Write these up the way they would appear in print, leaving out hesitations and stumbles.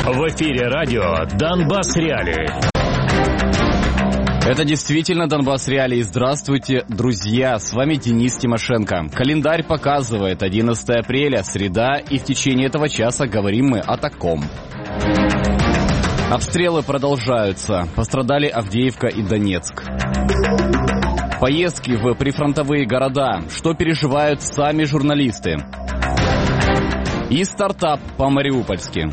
В эфире радио «Донбасс Реалии». Это действительно Донбасс Реалии. Здравствуйте, друзья. С вами Денис Тимошенко. Календарь показывает 11 апреля, среда, и в течение этого часа говорим мы о таком. Обстрелы продолжаются. Пострадали Авдеевка и Донецк. Поездки в прифронтовые города. Что переживают сами журналисты. И стартап по-мариупольски.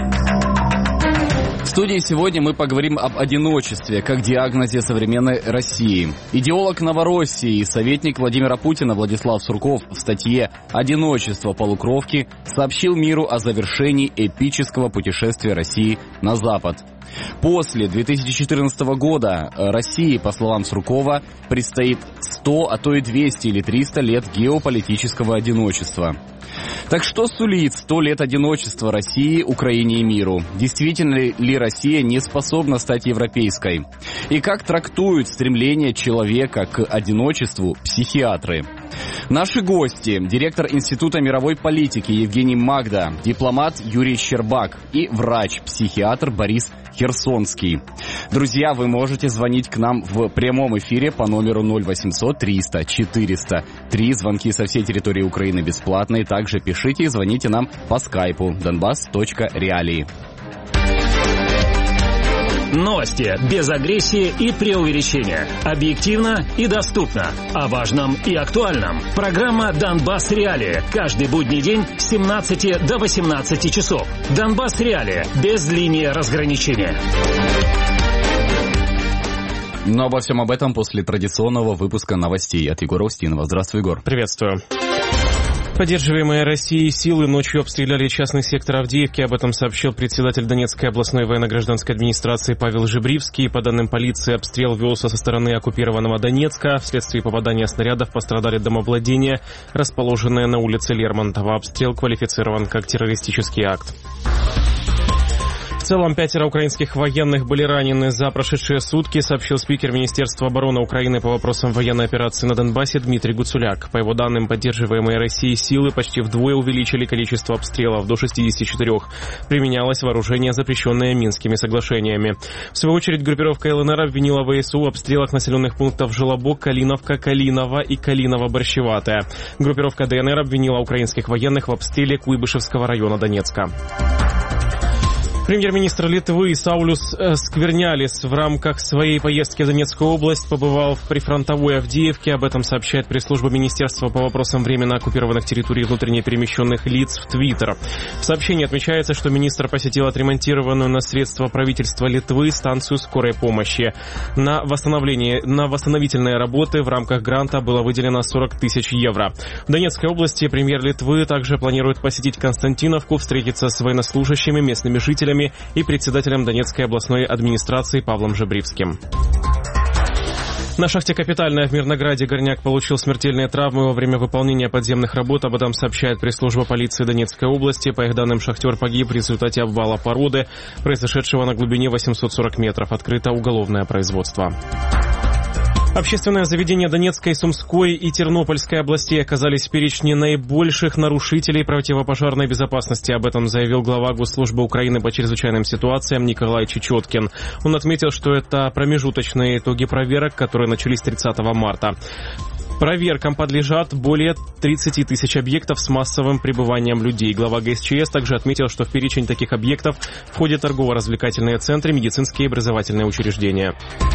В студии сегодня мы поговорим об одиночестве как диагнозе современной России. Идеолог Новороссии и советник Владимира Путина Владислав Сурков в статье «Одиночество полукровки» сообщил миру о завершении эпического путешествия России на Запад. После 2014 года России, по словам Суркова, предстоит 100, а то и 200 или 300 лет геополитического одиночества. Так что сулит 100 лет одиночества России, Украине и миру? Действительно ли Россия не способна стать европейской? И как трактуют стремление человека к одиночеству психиатры? Наши гости – директор Института мировой политики Евгений Магда, дипломат Юрий Щербак и врач-психиатр Борис Херсонский. Друзья, вы можете звонить к нам в прямом эфире по номеру 0800 300 400. 3 звонки со всей территории Украины бесплатные. Также пишите и звоните нам по скайпу donbass.realии. Новости без агрессии и преувеличения. Объективно и доступно. О важном и актуальном. Программа «Донбасс Реалии». Каждый будний день с 17 до 18 часов. «Донбасс Реалии». Без линии разграничения. Но обо всем об этом после традиционного выпуска новостей от Егора Устинова. Здравствуй, Егор. Приветствую. Поддерживаемые Россией силы ночью обстреляли частный сектор Авдеевки. Об этом сообщил председатель Донецкой областной военно-гражданской администрации Павел Жебривский. По данным полиции, обстрел велся со стороны оккупированного Донецка. Вследствие попадания снарядов пострадали домовладения, расположенные на улице Лермонтова. Обстрел квалифицирован как террористический акт. В целом 5 украинских военных были ранены за прошедшие сутки, сообщил спикер Министерства обороны Украины по вопросам военной операции на Донбассе Дмитрий Гуцуляк. По его данным, поддерживаемые Россией силы почти вдвое увеличили количество обстрелов до 64. Применялось вооружение, запрещенное Минскими соглашениями. В свою очередь, группировка ЛНР обвинила ВСУ в обстрелах населенных пунктов Желобок, Калиновка, Калиново и Калиново-Борщеватая. Группировка ДНР обвинила украинских военных в обстреле Куйбышевского района Донецка. Премьер-министр Литвы Саулюс Сквернялис в рамках своей поездки в Донецкую область побывал в прифронтовой Авдеевке. Об этом сообщает пресс-служба Министерства по вопросам временно оккупированных территорий и внутренне перемещенных лиц в Твиттер. В сообщении отмечается, что министр посетил отремонтированную на средства правительства Литвы станцию скорой помощи. На восстановительные работы в рамках гранта было выделено 40 тысяч евро. В Донецкой области премьер Литвы также планирует посетить Константиновку, встретиться с военнослужащими, местными жителями и председателем Донецкой областной администрации Павлом Жебривским. На шахте «Капитальная» в Мирнограде горняк получил смертельные травмы во время выполнения подземных работ. Об этом сообщает пресс-служба полиции Донецкой области. По их данным, шахтер погиб в результате обвала породы, произошедшего на глубине 840 метров. Открыто уголовное производство. Общественные заведения Донецкой, Сумской и Тернопольской областей оказались в перечне наибольших нарушителей противопожарной безопасности. Об этом заявил глава Госслужбы Украины по чрезвычайным ситуациям Николай Чечеткин. Он отметил, что это промежуточные итоги проверок, которые начались 30 марта. Проверкам подлежат более 30 тысяч объектов с массовым пребыванием людей. Глава ГСЧС также отметил, что в перечень таких объектов входят торгово-развлекательные центры, медицинские и образовательные учреждения.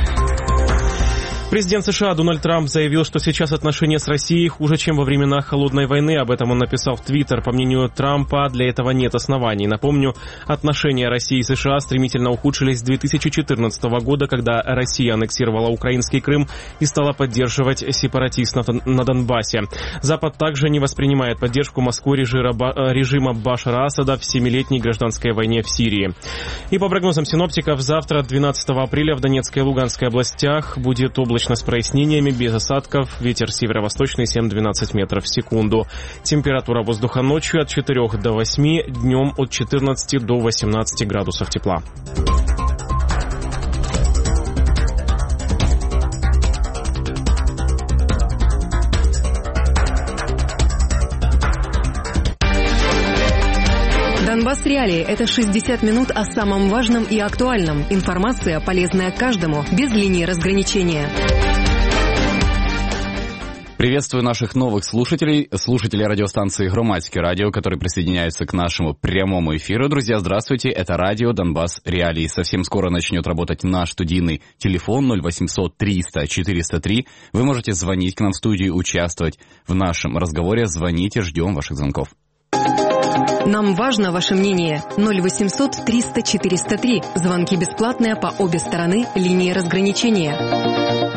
Президент США Дональд Трамп заявил, что сейчас отношения с Россией хуже, чем во времена Холодной войны. Об этом он написал в Твиттер. По мнению Трампа, для этого нет оснований. Напомню, отношения России и США стремительно ухудшились с 2014 года, когда Россия аннексировала украинский Крым и стала поддерживать сепаратистов на Донбассе. Запад также не воспринимает поддержку Москвы режима Башара Асада в 7-летней гражданской войне в Сирии. И по прогнозам синоптиков, завтра, 12 апреля, в Донецкой и Луганской областях будет облачно с прояснениями, без осадков, ветер северо-восточный 7-12 метров в секунду. Температура воздуха ночью от 4 до 8, днем от 14 до 18 градусов тепла. Донбасс Реалии – это 60 минут о самом важном и актуальном. Информация, полезная каждому, без линии разграничения. Приветствую наших новых слушателей радиостанции «Громадське радио», которые присоединяются к нашему прямому эфиру. Друзья, здравствуйте, это радио «Донбасс Реалии». Совсем скоро начнет работать наш студийный телефон 0800 300 403. Вы можете звонить к нам в студию, участвовать в нашем разговоре. Звоните, ждем ваших звонков. Нам важно ваше мнение. 0800 300 403. Звонки бесплатные по обе стороны линии разграничения.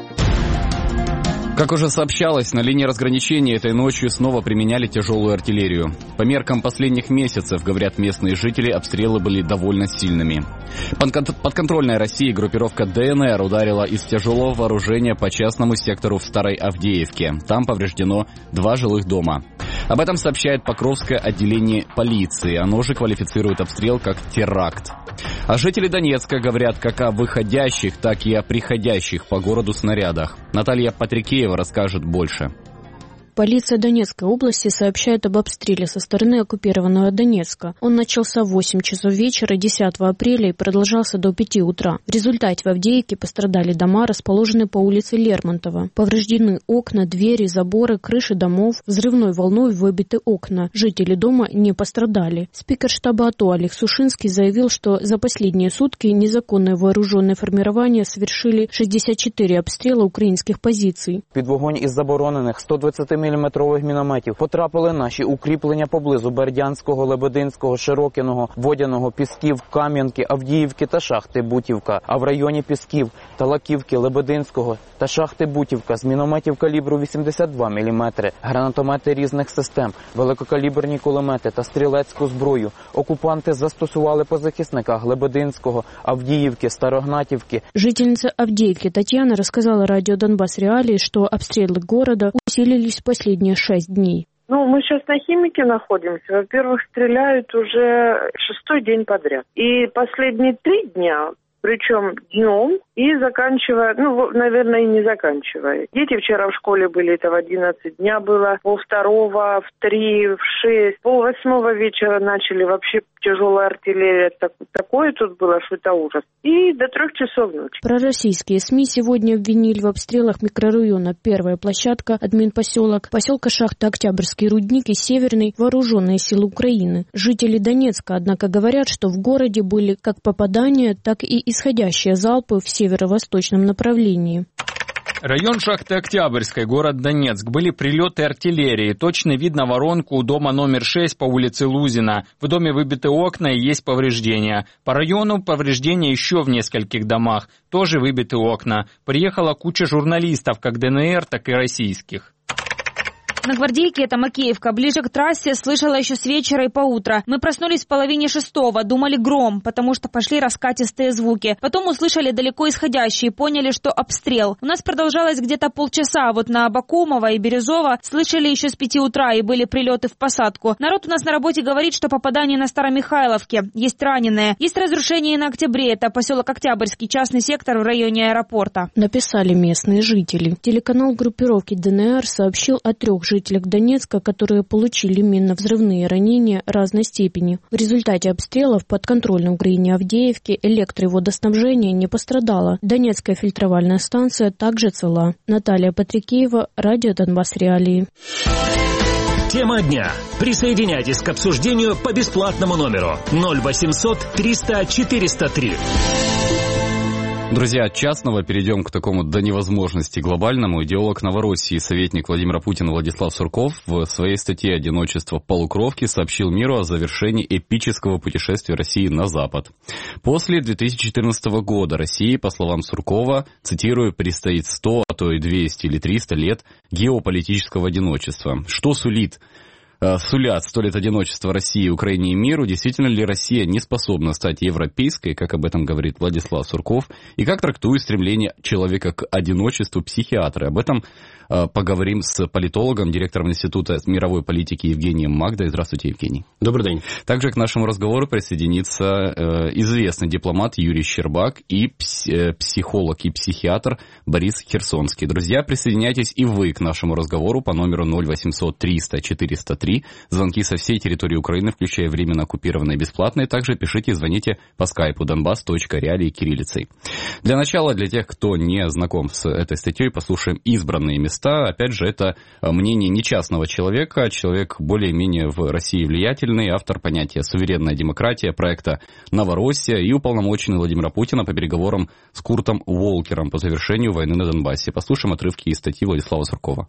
Как уже сообщалось, на линии разграничения этой ночью снова применяли тяжелую артиллерию. По меркам последних месяцев, говорят местные жители, обстрелы были довольно сильными. Подконтрольная России группировка ДНР ударила из тяжелого вооружения по частному сектору в Старой Авдеевке. Там повреждено 2 жилых дома. Об этом сообщает Покровское отделение полиции. Оно же квалифицирует обстрел как теракт. А жители Донецка говорят как о выходящих, так и о приходящих по городу снарядах. Наталья Патрикеева расскажет больше. Полиция Донецкой области сообщает об обстреле со стороны оккупированного Донецка. Он начался в 8 часов вечера 10 апреля и продолжался до 5 утра. В результате в Авдеевке пострадали дома, расположенные по улице Лермонтова. Повреждены окна, двери, заборы, крыши домов. Взрывной волной выбиты окна. Жители дома не пострадали. Спикер штаба АТО Олег Сушинский заявил, что за последние сутки незаконные вооруженные формирования совершили 64 обстріла українських позицій. Під вогонь із заборонених 120-мм мінометів потрапили наші укріплення поблизу Бердянського, Лебединського, Широкиного, Водяного, Пісків, Кам'янки, Авдіївки та шахти Бутівка. А в районі Пісків, Талаківки, Лебединського та шахти Бутівка з мінометів калібру 82 мм, гранатомети різних систем, великокаліберні кулемети та стрілецьку зброю окупанти застосували по захисниках Лебединського, Авдіївки, Старогнатівки. Жительница Авдеевки Татьяна рассказала радио «Донбасс Реалии», что обстрелы города усилились в последние 6 дней. Мы сейчас на Химике находимся. Во-первых, стреляют уже 6-й день подряд. И последние 3 дня, причем днем, и заканчивая, наверное, и не заканчивая. Дети вчера в школе были, это в 11 дня было, 2:02, в 3, в 6, 7:30 вечера начали вообще тяжелая артиллерия. Такое тут было, что это ужас. И до 3 часов ночи. Пророссийские СМИ сегодня обвинили в обстрелах микрорайона «Первая площадка», админпоселок, поселка Шахта Октябрьский рудник и Северный вооруженные силы Украины. Жители Донецка, однако, говорят, что в городе были как попадания, так и исходящие залпы в северо-восточном направлении. Район Шахты Октябрьской, город Донецк. Были прилеты артиллерии. Точно видно воронку у дома номер 6 по улице Лузина. В доме выбиты окна и есть повреждения. По району повреждения еще в нескольких домах. Тоже выбиты окна. Приехала куча журналистов, как ДНР, так и российских. На Гвардейке, это Макеевка, ближе к трассе, слышала еще с вечера и поутра. Мы проснулись в 5:30, думали гром, потому что пошли раскатистые звуки. Потом услышали далеко исходящие, поняли, что обстрел. У нас продолжалось где-то полчаса, вот на Абакумова и Березова слышали еще с 5 утра и были прилеты в посадку. Народ у нас на работе говорит, что попадание на Старомихайловке, есть раненые. Есть разрушение на Октябре, это поселок Октябрьский, частный сектор в районе аэропорта. Написали местные жители. Телеканал группировки ДНР сообщил о 3 жителях Донецка, которые получили минно-взрывные ранения разной степени. В результате обстрелов подконтрольной Украине Авдеевки электро- и водоснабжение не пострадало. Донецкая фильтровальная станция также цела. Наталья Патрикеева, радио «Донбасс Реалии». Тема дня. Присоединяйтесь к обсуждению по бесплатному номеру 0800 300 403. Друзья, от частного перейдем к такому до невозможности глобальному. Идеолог Новороссии и советник Владимира Путина Владислав Сурков в своей статье «Одиночество полукровки» сообщил миру о завершении эпического путешествия России на Запад. После 2014 года России, по словам Суркова, цитирую, предстоит 100, а то и 200 или 300 лет геополитического одиночества. Что сулят 100 лет одиночества России, Украине и миру? Действительно ли Россия не способна стать европейской, как об этом говорит Владислав Сурков? И как трактует стремление человека к одиночеству психиатры? Об этом поговорим с политологом, директором Института мировой политики Евгением Магдой. Здравствуйте, Евгений. Добрый день. Также к нашему разговору присоединится известный дипломат Юрий Щербак и психолог и психиатр Борис Херсонский. Друзья, присоединяйтесь и вы к нашему разговору по номеру 0800 300 403. Звонки со всей территории Украины, включая временно оккупированные, бесплатные. Также пишите и звоните по скайпу donbass.realии кириллицей. Для начала, для тех, кто не знаком с этой статьей, послушаем избранные места. Опять же, это мнение не частного человека, человек более-менее в России влиятельный, автор понятия «суверенная демократия», проекта «Новороссия» и уполномоченный Владимира Путина по переговорам с Куртом Волкером по завершению войны на Донбассе. Послушаем отрывки из статьи Владислава Суркова.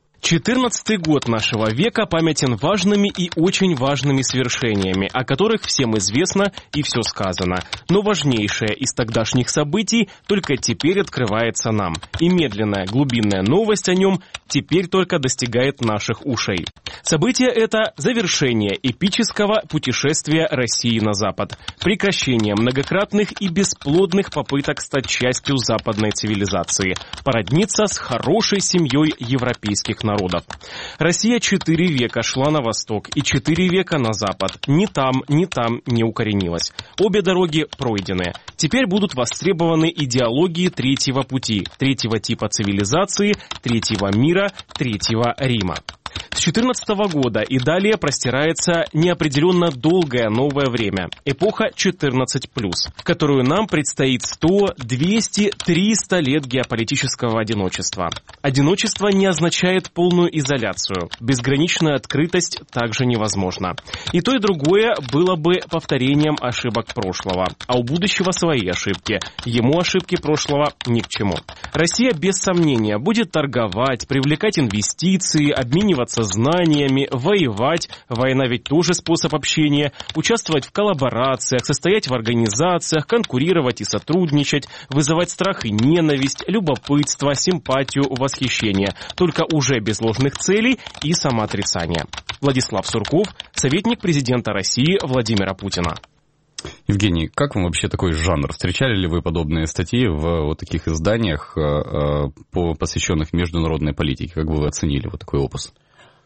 14-й год нашего века памятен важными и очень важными свершениями, о которых всем известно и все сказано. Но важнейшее из тогдашних событий только теперь открывается нам. И медленная глубинная новость о нем теперь только достигает наших ушей. Событие это – завершение эпического путешествия России на Запад. Прекращение многократных и бесплодных попыток стать частью западной цивилизации. Породниться с хорошей семьей европейских народов. Россия 4 века шла на восток и 4 века на запад. Ни там не укоренилась. Обе дороги пройдены. Теперь будут востребованы идеологии третьего пути, третьего типа цивилизации, третьего мира, третьего Рима. С 2014 года и далее простирается неопределенно долгое новое время, эпоха 14+, в которую нам предстоит 100, 200, 300 лет геополитического одиночества. Одиночество не означает полную изоляцию, безграничная открытость также невозможна. И то, и другое было бы повторением ошибок прошлого, а у будущего свои ошибки, ему ошибки прошлого ни к чему. Россия без сомнения будет торговать, привлекать инвестиции, обмениваться знаниями, воевать, война ведь тоже способ общения, участвовать в коллаборациях, состоять в организациях, конкурировать и сотрудничать, вызывать страх и ненависть, любопытство, симпатию, восхищение, только уже без ложных целей и самоотрицания. Владислав Сурков, советник президента России Владимира Путина. Евгений, как вам вообще такой жанр? Встречали ли вы подобные статьи в вот таких изданиях, посвященных международной политике? Как бы ви оцінили вот такий опус?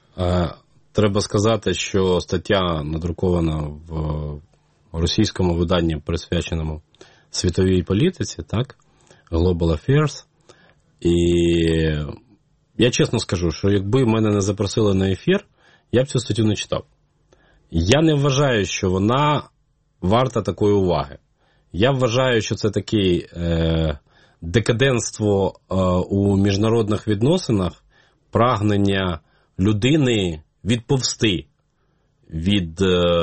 Треба сказати, що стаття надрукована в російському виданні, присвяченому світовій політиці, так? Global Affairs. І я чесно скажу, що якби мене не запросили на ефір, я б цю статтю не читав. Я не вважаю, що вона варта такої уваги. Я вважаю, що це таке декаденство у міжнародних відносинах, прагнення людини відповсти від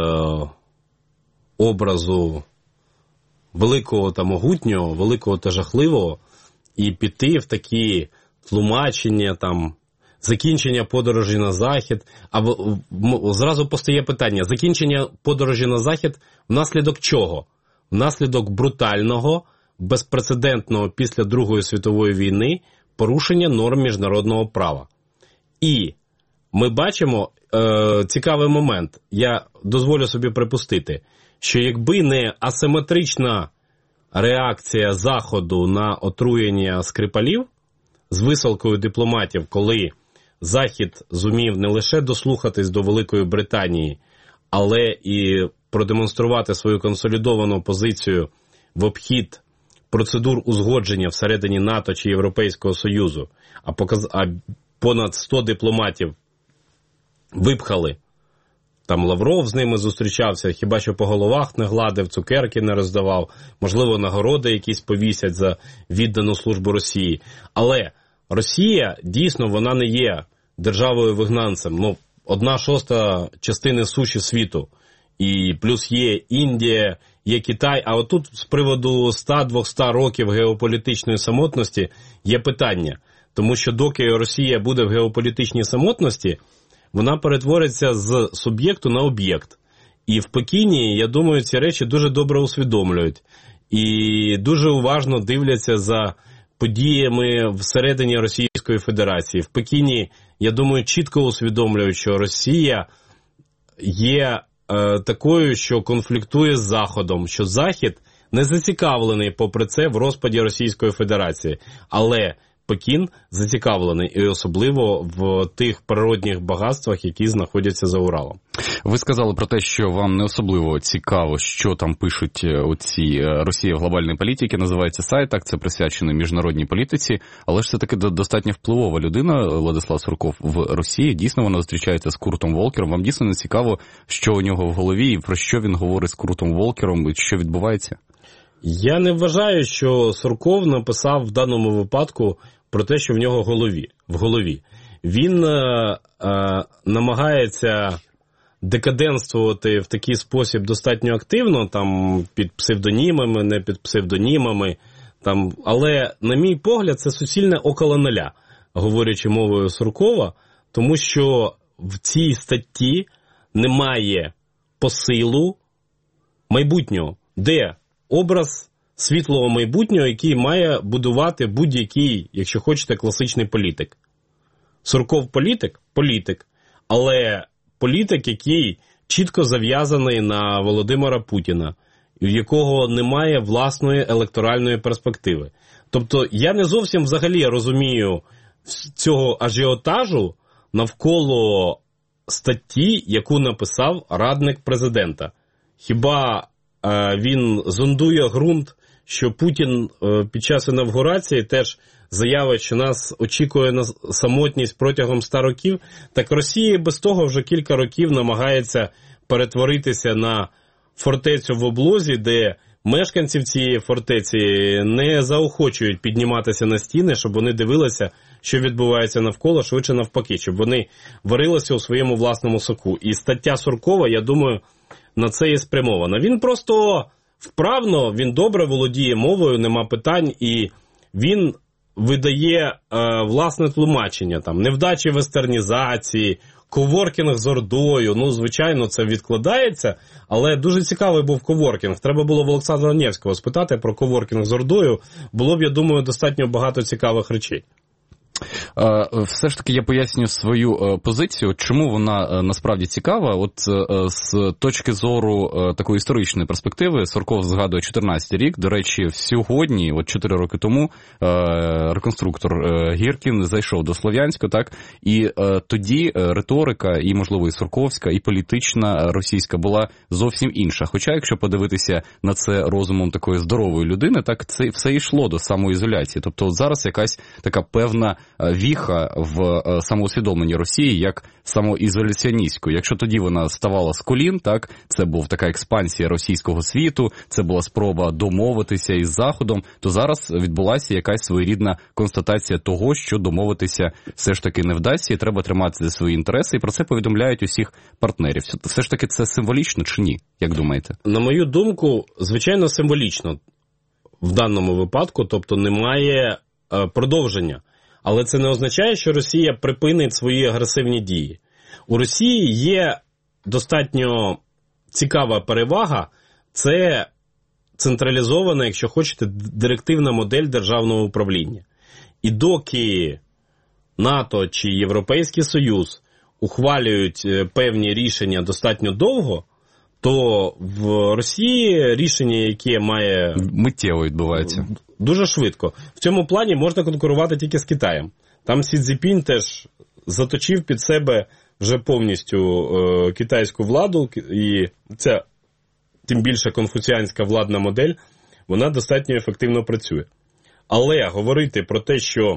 образу великого та могутнього, великого та жахливого, і піти в такі тлумачення, там, закінчення подорожі на Захід. Або зразу постає питання, закінчення подорожі на Захід внаслідок чого? Внаслідок брутального, безпрецедентного після Другої світової війни порушення норм міжнародного права. І ми бачимо цікавий момент. Я дозволю собі припустити, що якби не асиметрична реакція Заходу на отруєння Скрипалів з висилкою дипломатів, коли Захід зумів не лише дослухатись до Великої Британії, але і продемонструвати свою консолідовану позицію в обхід процедур узгодження всередині НАТО чи Європейського Союзу, а понад 100 дипломатів випхали. Там Лавров з ними зустрічався, хіба що по головах не гладив, цукерки не роздавав, можливо, нагороди якісь повісять за віддану службу Росії. Але Росія, дійсно, вона не є державою-вигнанцем. Ну, 1/6 частини суші світу. І плюс є Індія, є Китай. А отут з приводу 100-200 років геополітичної самотності є питання. Тому що доки Росія буде в геополітичній самотності, вона перетвориться з суб'єкту на об'єкт. І в Пекіні, я думаю, ці речі дуже добре усвідомлюють. І дуже уважно дивляться за подіями всередині Російської Федерації. В Пекіні, я думаю, чітко усвідомлюють, що Росія є такою, що конфліктує з Заходом, що Захід не зацікавлений, попри це, в розпаді Російської Федерації. Але Пекін зацікавлений, і особливо в тих природних багатствах, які знаходяться за Уралом. Ви сказали про те, що вам не особливо цікаво, що там пишуть оці «Росія в глобальній політиці», називається сайт, так, це присвячено міжнародній політиці, але ж це таки достатньо впливова людина, Владислав Сурков, в Росії. Дійсно, вона зустрічається з Куртом Волкером. Вам дійсно не цікаво, що у нього в голові і про що він говорить з Куртом Волкером, і що відбувається? Я не вважаю, що Сурков написав в даному випадку про те, що в нього в голові. Він намагається декаденствувати в такий спосіб достатньо активно, там під псевдонімами, не під псевдонімами, там, але, на мій погляд, це суцільне около нуля, говорячи мовою Суркова, тому що в цій статті немає посилу майбутнього, де образ світлого майбутнього, який має будувати будь-який, якщо хочете, класичний політик. Сурков політик, але політик, який чітко зав'язаний на Володимира Путіна, в якого немає власної електоральної перспективи. Тобто я не зовсім взагалі розумію цього ажіотажу навколо статті, яку написав радник президента. Хіба він зондує ґрунт, що Путін під час інавгурації теж заявить, що нас очікує на самотність протягом 100 років, так Росія без того вже кілька років намагається перетворитися на фортецю в облозі, де мешканців цієї фортеці не заохочують підніматися на стіни, щоб вони дивилися, що відбувається навколо, швидше навпаки, щоб вони варилися у своєму власному соку. І стаття Суркова, я думаю, на це і спрямована. Він просто вправно, він добре володіє мовою, нема питань, і він видає власне тлумачення, там, невдачі вестернізації, коворкінг з Ордою, ну, звичайно, це відкладається, але дуже цікавий був коворкінг. Треба було в Олександра Невського спитати про коворкінг з Ордою, було б, я думаю, достатньо багато цікавих речей. Все ж таки я поясню свою позицію, чому вона насправді цікава. От з точки зору такої історичної перспективи, Сурков згадує 14-й рік. До речі, сьогодні, от 4 роки тому, реконструктор Гіркін зайшов до Слов'янська, так, і тоді риторика, і, можливо, і сурковська, і політична російська була зовсім інша. Хоча, якщо подивитися на це розумом такої здорової людини, так, це все йшло до самоізоляції. Тобто от зараз якась така певна віха в самоусвідомленні Росії як самоізоляціоністської. Якщо тоді вона ставала з колін, так, це була така експансія російського світу, це була спроба домовитися із Заходом, то зараз відбулася якась своєрідна констатація того, що домовитися все ж таки не вдасться, і треба тримати за свої інтереси, і про це повідомляють усіх партнерів. Все ж таки це символічно чи ні, як думаєте? На мою думку, звичайно, символічно в даному випадку, тобто немає продовження. Але це не означає, що Росія припинить свої агресивні дії. У Росії є достатньо цікава перевага, це централізована, якщо хочете, директивна модель державного управління. І доки НАТО чи Європейський Союз ухвалюють певні рішення достатньо довго, то в Росії рішення, яке має... миттєво відбувається. Дуже швидко. В цьому плані можна конкурувати тільки з Китаєм. Там Сі Цзіньпінь теж заточив під себе вже повністю китайську владу, і ця, тим більше, конфуціанська владна модель, вона достатньо ефективно працює. Але говорити про те, що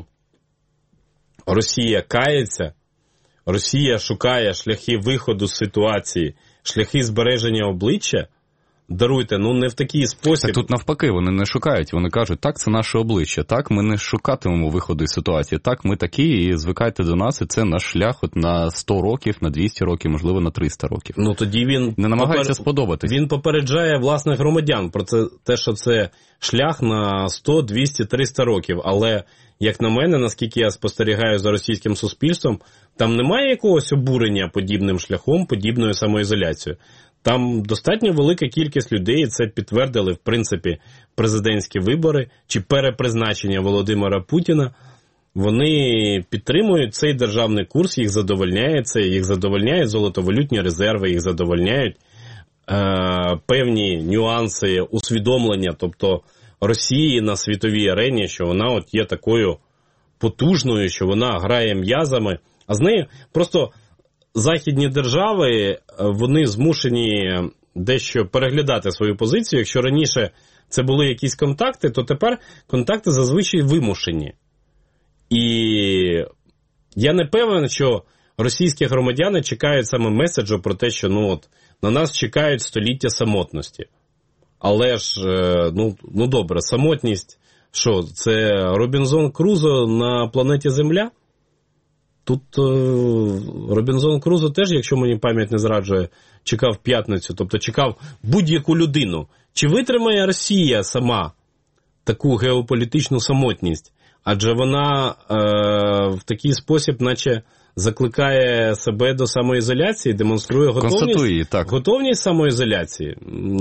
Росія кається, Росія шукає шляхи виходу з ситуації, шляхи збереження обличчя, даруйте, ну не в такий спосіб. Так тут навпаки, вони не шукають, вони кажуть, так, це наше обличчя, так, ми не шукатимемо виходу із ситуації, так, ми такі, і звикайте до нас, і це наш шлях от на 100 років, на 200 років, можливо, на 300 років. Ну тоді він не намагається сподобатись. Він попереджає власних громадян про це, те, що це шлях на 100, 200, 300 років, але, як на мене, наскільки я спостерігаю за російським суспільством, там немає якогось обурення подібним шляхом, подібною самоізоляцією. Там достатньо велика кількість людей, і це підтвердили, в принципі, президентські вибори чи перепризначення Володимира Путіна. Вони підтримують цей державний курс, їх задовольняє це, їх задовольняють золотовалютні резерви, їх задовольняють певні нюанси усвідомлення, тобто Росії на світовій арені, що вона от є такою потужною, що вона грає м'язами. А з нею просто західні держави, вони змушені дещо переглядати свою позицію. Якщо раніше це були якісь контакти, то тепер контакти зазвичай вимушені. І я не певен, що російські громадяни чекають саме меседжу про те, що на нас чекають століття самотності. Але ж, добре, самотність, що, це Робінзон Крузо на планеті Земля? Тут Робінзон Крузо теж, якщо мені пам'ять не зраджує, чекав п'ятницю, тобто чекав будь-яку людину. Чи витримає Росія сама таку геополітичну самотність? Адже вона в такий спосіб, наче закликає себе до самоізоляції, демонструє готовність самоізоляції.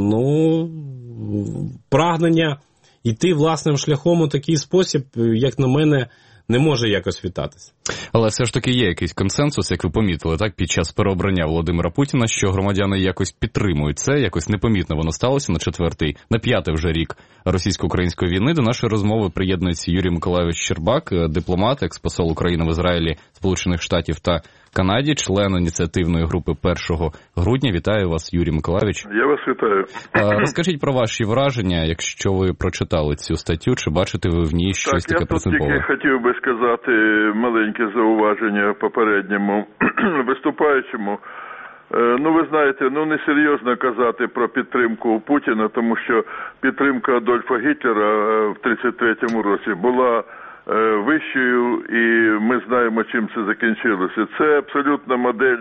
Прагнення йти власним шляхом у такий спосіб, як на мене, не може якось вітатись. Але все ж таки є якийсь консенсус, як ви помітили, так, під час переобрання Володимира Путіна, що громадяни якось підтримують це, якось непомітно воно сталося на п'ятий вже рік російсько-української війни. До нашої розмови приєднується Юрій Миколайович Щербак, дипломат, експосол України в Ізраїлі, Сполучених Штатів та Канаді, член ініціативної групи 1 грудня. Вітаю вас, Юрій Миколайович. Я вас вітаю. Розкажіть про ваші враження, якщо ви прочитали цю статтю, чи бачите ви в ній щось таке принципове? Я хотів би сказати маленьке зауваження попередньому виступаючому. Ви знаєте, несерйозно казати про підтримку Путіна, тому що підтримка Адольфа Гітлера в 1933 році була вищою, і ми знаємо, чим це закінчилося. Це абсолютна модель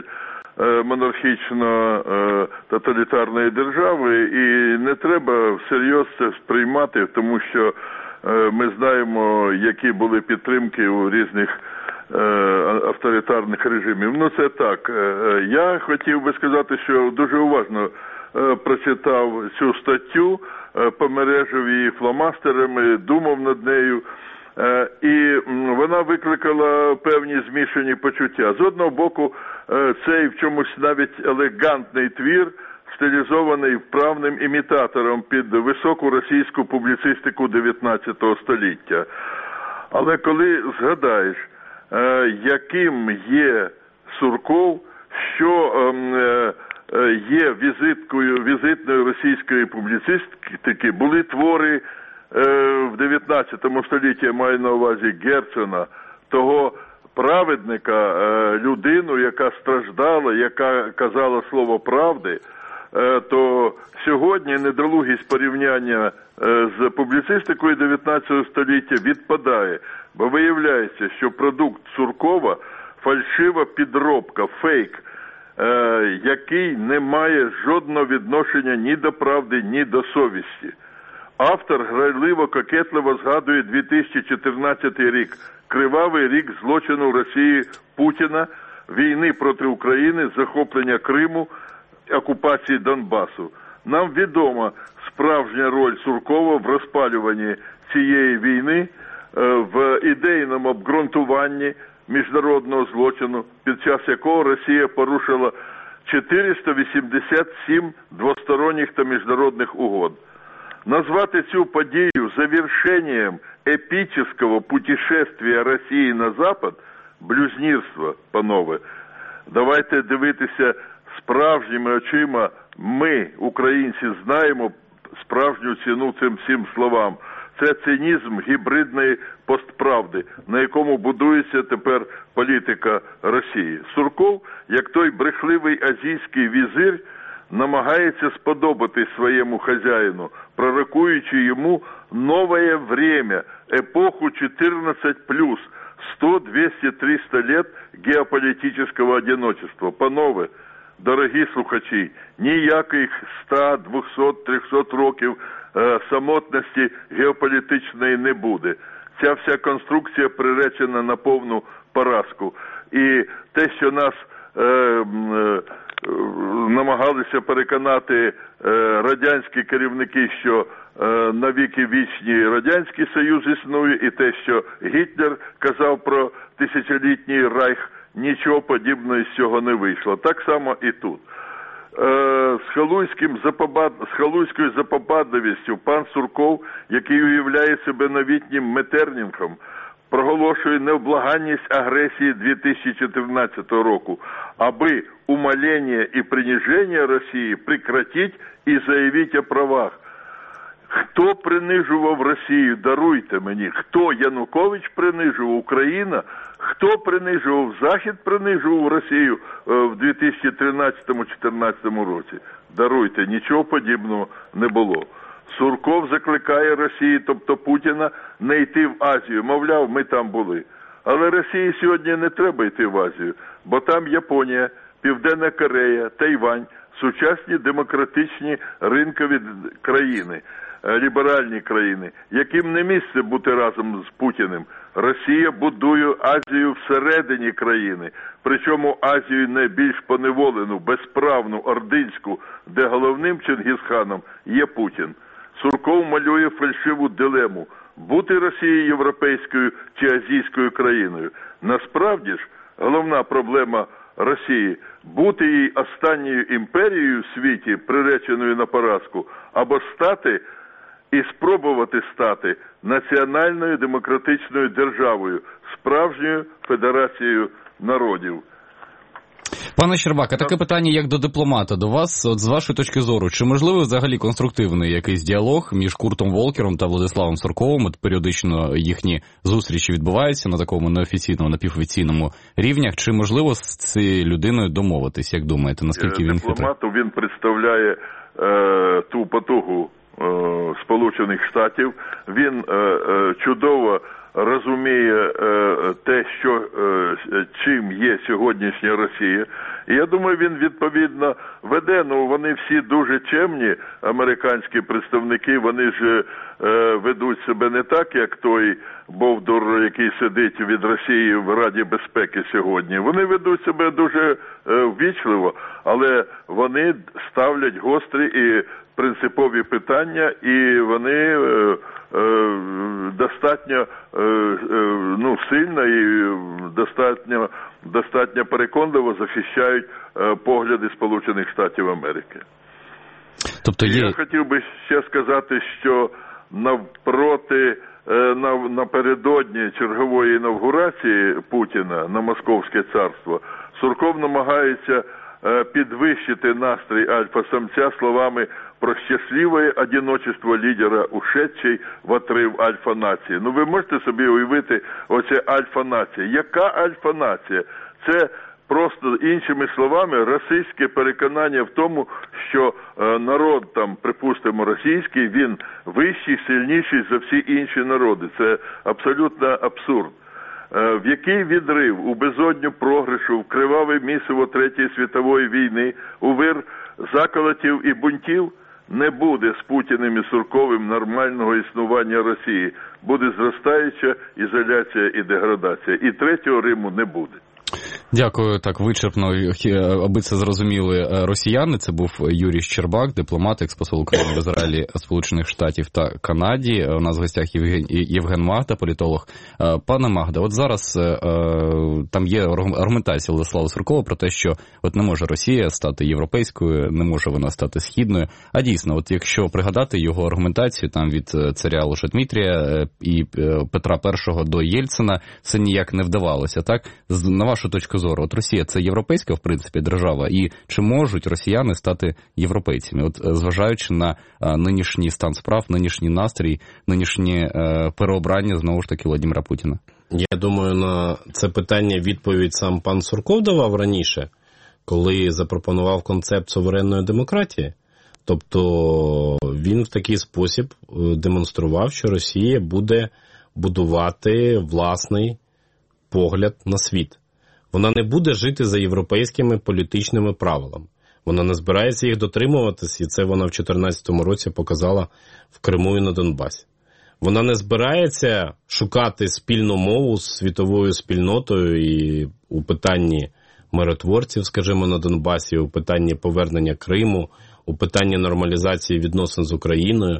монархічно-тоталітарної держави, і не треба всерйоз це сприймати, тому що ми знаємо, які були підтримки у різних авторитарних режимів. Це так. Я хотів би сказати, що дуже уважно прочитав цю статтю, помережив її фломастерами, думав над нею. І вона викликала певні змішані почуття. З одного боку, цей в чомусь навіть елегантний твір, стилізований вправним імітатором під високу російську публіцистику 19 століття. Але коли згадаєш, яким є Сурков, що є візитною російської публіцистики, були твори в 19 столітті, я маю на увазі Герцена, того праведника, людину, яка страждала, яка казала слово правди, то сьогодні недолугість порівняння з публіцистикою 19 століття відпадає, бо виявляється, що продукт Суркова – фальшива підробка, фейк, який не має жодного відношення ні до правди, ні до совісті. Автор грайливо-кокетливо згадує 2014 рік, кривавий рік злочину Росії Путіна, війни проти України, захоплення Криму, окупації Донбасу. Нам відома справжня роль Суркова в розпалюванні цієї війни, в ідейному обґрунтуванні міжнародного злочину, під час якого Росія порушила 487 двосторонніх та міжнародних угод. Назвати цю подію завершением епічного путешествия Росії на Запад – блюзнірство, панове. Давайте дивитися справжніми очима. Ми, українці, знаємо справжню ціну цим всім словам. Це цинізм гібридної постправди, на якому будується тепер політика Росії. Сурков, як той брехливий азійський візир, намагається сподобати своєму хазяїну, пророкуючи йому нове время, епоху 14+, 100, 200, 300 лет геополітичного одиночества. Панове, дорогі слухачі, ніяких 100, 200, 300 років самотності геополітичної не буде. Ця вся конструкція приречена на повну поразку. І те, що нас намагалися переконати радянські керівники, що навіки вічні Радянський Союз існує, і те, що Гітлер казав про тисячолітній райх, нічого подібного з цього не вийшло. Так само і тут. З халуйською запопадливістю пан Сурков, який уявляє себе новітнім Метернінхом, проголошую невблаганність агресії 2014 року, аби умаление и принижение России прекратить и заявить о правах. Хто принижував Росію? Даруйте мені. Хто? Янукович принижував? Україна? Хто принижував? Захід принижував Росію в 2013-2014 році? Даруйте, нічого подібного не було. Сурков закликає Росію, тобто Путіна, не йти в Азію. Мовляв, ми там були. Але Росії сьогодні не треба йти в Азію, бо там Японія, Південна Корея, Тайвань, сучасні демократичні ринкові країни, ліберальні країни, яким не місце бути разом з Путіним. Росія будує Азію всередині країни, причому Азію найбільш поневолену, безправну, ординську, де головним Чингісханом є Путін. Сурков малює фальшиву дилему – бути Росією європейською чи азійською країною. Насправді ж, головна проблема Росії – бути їй останньою імперією в світі, приреченою на поразку, або стати і спробувати стати національною демократичною державою, справжньою федерацією народів. Пане Щербак, а таке питання як до дипломата до вас, от з вашої точки зору, чи можливо взагалі конструктивний якийсь діалог між Куртом Волкером та Владиславом Сурковим? От періодично їхні зустрічі відбуваються на такому неофіційному, напівофіційному рівнях. Чи можливо з цією людиною домовитись, як думаєте, наскільки він хитрий? Дипломату він представляє ту потугу Сполучених Штатів. Він чудово розуміє те, чим є сьогоднішня Росія. І я думаю, він відповідно веде. Вони всі дуже чемні, американські представники, вони ж ведуть себе не так, як той бовдур, який сидить від Росії в Раді безпеки сьогодні. Вони ведуть себе дуже ввічливо, але вони ставлять гострі і принципові питання, і вони достатньо сильно і достатньо переконливо захищають погляди Сполучених Штатів Америки. Тобто Я хотів би ще сказати, що напередодні чергової інавгурації Путіна на Московське царство Сурков намагається підвищити настрій альфа-самця словами про щасливе одиночество лідера, ушедший в отрив альфа-нації. Ви можете собі уявити оце альфа-нація. Яка альфа-нація? Це просто, іншими словами, расистське переконання в тому, що народ, припустимо, російський, він вищий, сильніший за всі інші народи. Це абсолютно абсурд. В який відрив, у безодню програшу, в криваве місиво Третьої світової війни, у вир заколотів і бунтів не буде з Путіним і Сурковим нормального існування Росії. Буде зростаюча ізоляція і деградація. І Третього Риму не буде. Дякую, так вичерпно, аби це зрозуміли росіяни. Це був Юрій Щербак, дипломат, експосол України в Ізраїлі, Сполучених Штатів та Канаді. У нас в гостях Євген Магда, політолог. Пане Магда, от зараз там є аргументація Владислава Суркова про те, що от не може Росія стати європейською, не може вона стати східною. А дійсно, от якщо пригадати його аргументацію там від царя Лжедмитрія і Петра І до Єльцина, це ніяк не вдавалося, так? На вашу точку зору, от Росія – це європейська, в принципі, держава, і чи можуть росіяни стати європейцями? От зважаючи на нинішній стан справ, нинішній настрій, нинішнє переобрання, знову ж таки, Владимира Путіна? Я думаю, на це питання відповідь сам пан Сурков давав раніше, коли запропонував концепт суверенної демократії. Тобто він в такий спосіб демонстрував, що Росія буде будувати власний погляд на світ. Вона не буде жити за європейськими політичними правилами. Вона не збирається їх дотримуватись, і це вона в 2014 році показала в Криму і на Донбасі. Вона не збирається шукати спільну мову з світовою спільнотою і у питанні миротворців, скажімо, на Донбасі, у питанні повернення Криму, у питанні нормалізації відносин з Україною.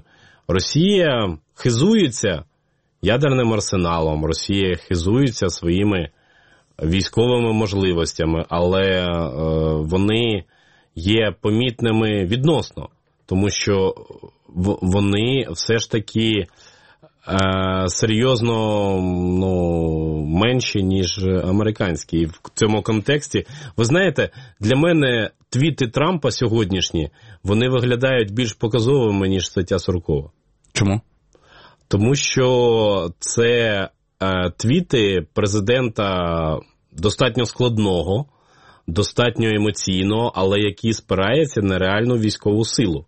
Росія хизується ядерним арсеналом, Росія хизується своїми військовими можливостями, але вони є помітними відносно, тому що вони все ж таки серйозно менші, ніж американські. І в цьому контексті, ви знаєте, для мене твіти Трампа сьогоднішні, вони виглядають більш показовими, ніж стаття 40. Чому? Тому що це твіти президента достатньо складного, достатньо емоційного, але який спирається на реальну військову силу.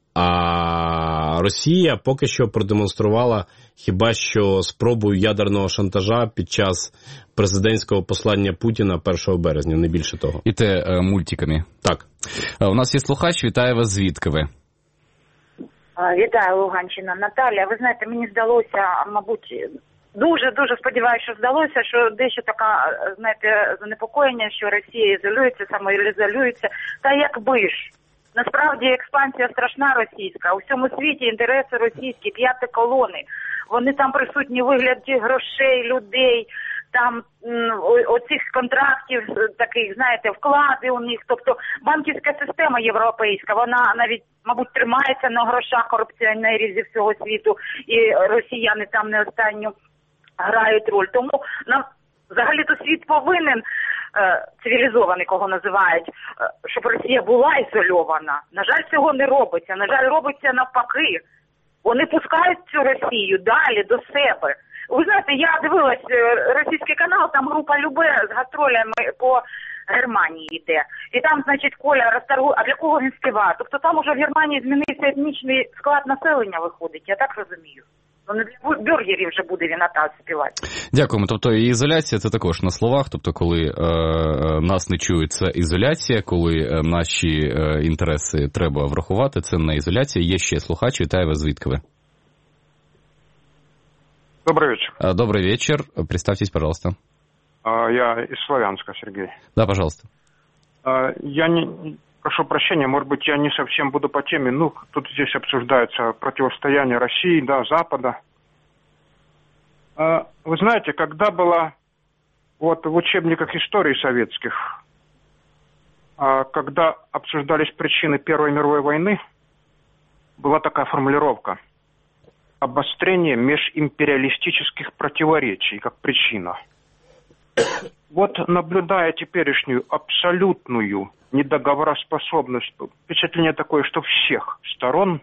А Росія поки що продемонструвала хіба що спробу ядерного шантажа під час президентського послання Путіна 1 березня, не більше того. І те мультиками. Так. У нас є слухач, вітаю вас, звідки ви? Вітаю, Луганщина. Наталя, ви знаєте, мені здалося, мабуть, дуже сподіваюся, що здалося, що дещо така, знаєте, занепокоєння, що Росія ізолюється, самоізолюється. Та якби ж. Насправді експансія страшна російська. У всьому світі інтереси російські, 5 колони. Вони там присутні в вигляді грошей, людей, там оцих контрактів, таких, знаєте, вклади у них. Тобто банківська система європейська, вона навіть, мабуть, тримається на грошах корупціонерів зі всього світу. І росіяни там не останню грають роль. Тому нам взагалі-то світ повинен, цивілізований, кого називають, щоб Росія була ізольована. На жаль, цього не робиться. На жаль, робиться навпаки. Вони пускають цю Росію далі до себе. Ви знаєте, я дивилась російський канал, там група Любе з гастролями по Германії йде. І там, значить, Коля розторгує, а для кого він співає? Тобто там уже в Германії змінився етнічний склад населення, виходить, я так розумію. Не для бюргерів вже буде він атас співати. Дякуємо. Тобто ізоляція – це також на словах. Тобто коли нас не чують, це ізоляція. Коли наші інтереси треба врахувати, це не ізоляція. Є ще слухач. Вітаю вас, звідки ви? Добрый вечер. Добрый вечер. Представьтесь, пожалуйста. Я из Славянска, Сергей. Да, пожалуйста. Я не... Прошу прощения, может быть, я не совсем буду по теме. Ну, тут здесь обсуждается противостояние России, да, Запада. Вы знаете, когда было вот в учебниках истории советских, когда обсуждались причины Первой мировой войны, была такая формулировка: обострение межимпериалистических противоречий как причина. Вот, наблюдая теперешнюю абсолютную недоговороспособность, впечатление такое, что всех сторон,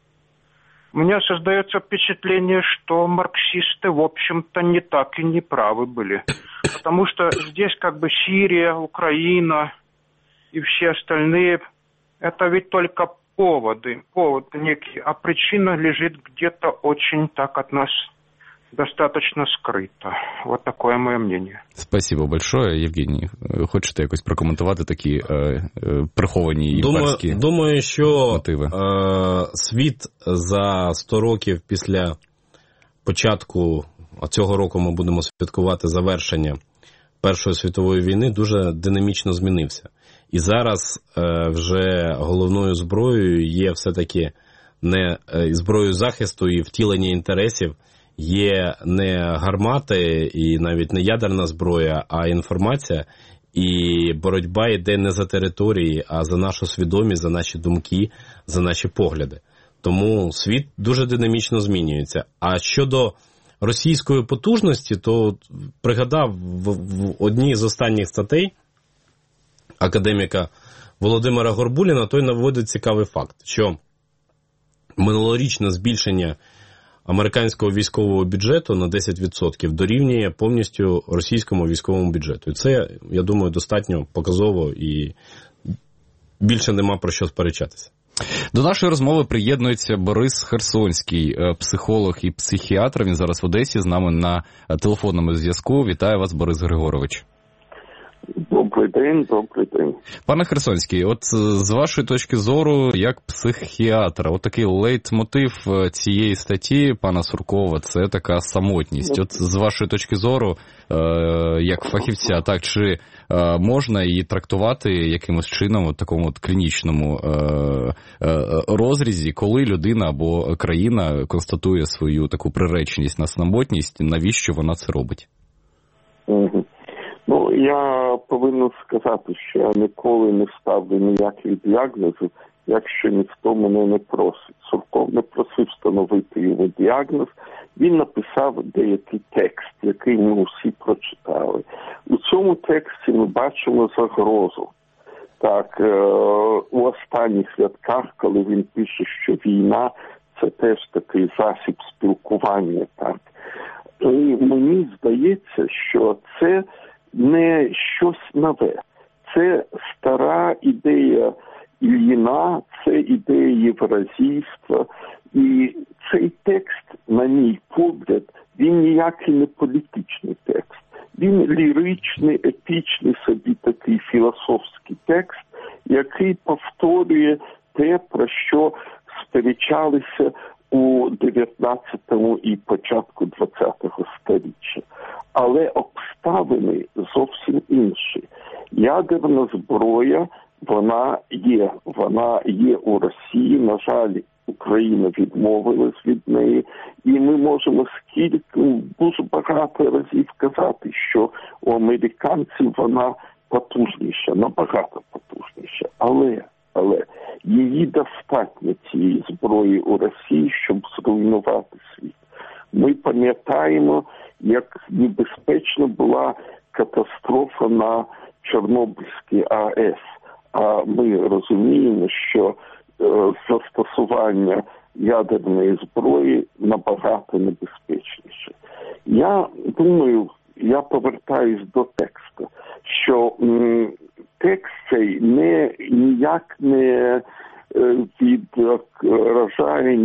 у меня создается впечатление, что марксисты, в общем-то, не так и не правы были. Потому что здесь как бы Сирия, Украина и все остальные, это ведь только поводы некие, а причина лежит где-то очень так от нас достаточно скрыто. Вот такое моє мнение. Спасибо большое, Євгеній. Хочете якось прокоментувати такі приховані імперські мотиви? Думаю, що світ за 100 років після початку, а цього року ми будемо святкувати завершення Першої світової війни, дуже динамічно змінився. І зараз вже головною зброєю є все-таки не зброєю захисту і втілення інтересів, є не гармати і навіть не ядерна зброя, а інформація. І боротьба йде не за території, а за нашу свідомість, за наші думки, за наші погляди. Тому світ дуже динамічно змінюється. А щодо російської потужності, то пригадав в одній з останніх статей академіка Володимира Горбуліна, той наводить цікавий факт, що минулорічне збільшення американського військового бюджету на 10% дорівнює повністю російському військовому бюджету. І це, я думаю, достатньо показово і більше нема про що сперечатися. До нашої розмови приєднується Борис Херсонський, психолог і психіатр. Він зараз в Одесі з нами на телефонному зв'язку. Вітаю вас, Борис Григорович. Добрий день. Пане Херсонський, от з вашої точки зору, як психіатра, от такий лейтмотив цієї статті пана Суркова – це така самотність. От з вашої точки зору, як фахівця, так, чи можна її трактувати якимось чином, от такому от клінічному розрізі, коли людина або країна констатує свою таку приреченість на самотність, навіщо вона це робить? Ну, Я повинен сказати, що я ніколи не ставлю ніяких діагнозів, якщо ніхто мене не просить. Сурков не просив встановити йому діагноз. Він написав деякий текст, який ми всі прочитали. У цьому тексті ми бачимо загрозу. Так, у останніх рядках, коли він пише, що війна – це теж такий засіб спілкування. Так. І мені здається, що це не щось нове. Це стара ідея Ільїна, це ідея євразійства. І цей текст, на мій погляд, він ніякий не політичний текст. Він ліричний, епічний собі такий філософський текст, який повторює те, про що сперечалися у 19-му і початку 20-го сторіччя. Але обставини зовсім інші. Ядерна зброя, вона є у Росії, на жаль, Україна відмовилась від неї, і ми можемо дуже багато разів казати, що у американців вона потужніша, набагато потужніша. Але її достатньо, цієї зброї у Росії, щоб зруйнувати світ. Ми пам'ятаємо, як небезпечно була катастрофа на Чорнобильській АЕС. А ми розуміємо, що застосування ядерної зброї набагато небезпечніше. Я думаю, я повертаюсь до тексту, що текст цей ніяк не відражає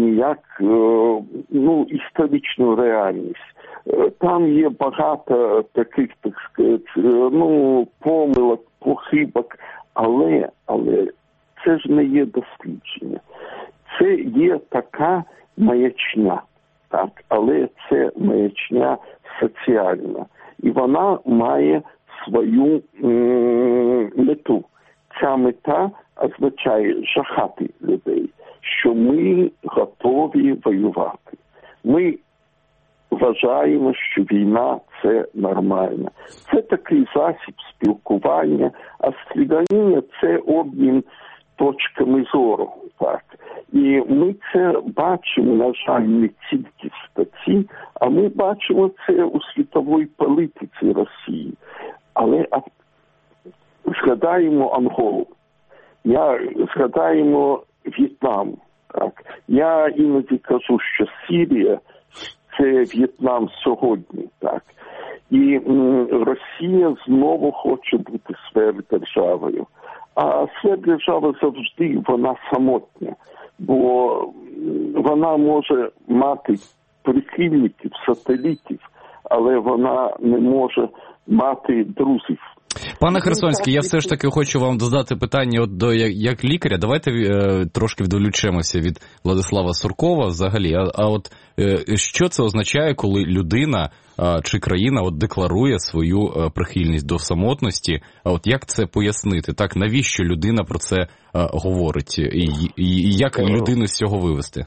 історичну реальність. Там є багато таких, так сказати, помилок, похибок, але це ж не є дослідження. Це є така маячня, так, але це маячня соціальна. І вона має свою мету. Ця мета означає жахати людей, що ми готові воювати. Ми вважаємо, що війна – це нормально. Це такий засіб спілкування, а стріляння – це обмін точками зору. Так. І ми це бачимо, на жаль, не тільки в статті, а ми бачимо це у світовій політиці Росії. Але згадаємо Анголу, згадаємо В'єтнам. Так. Я іноді кажу, що Сирія – це В'єтнам сьогодні. Так. І Росія знову хоче бути сверхдержавою. А сверхдержава завжди вона самотня, бо вона може мати прихильників, сателітів, але вона не може мати друзів. Пане Херсонський, я все ж таки хочу вам додати питання як лікаря. Давайте трошки відволічемося від Владислава Суркова взагалі. А от що це означає, коли людина чи країна декларує свою прихильність до самотності? А от як це пояснити? Так, навіщо людина про це говорить? І як людину з цього вивести?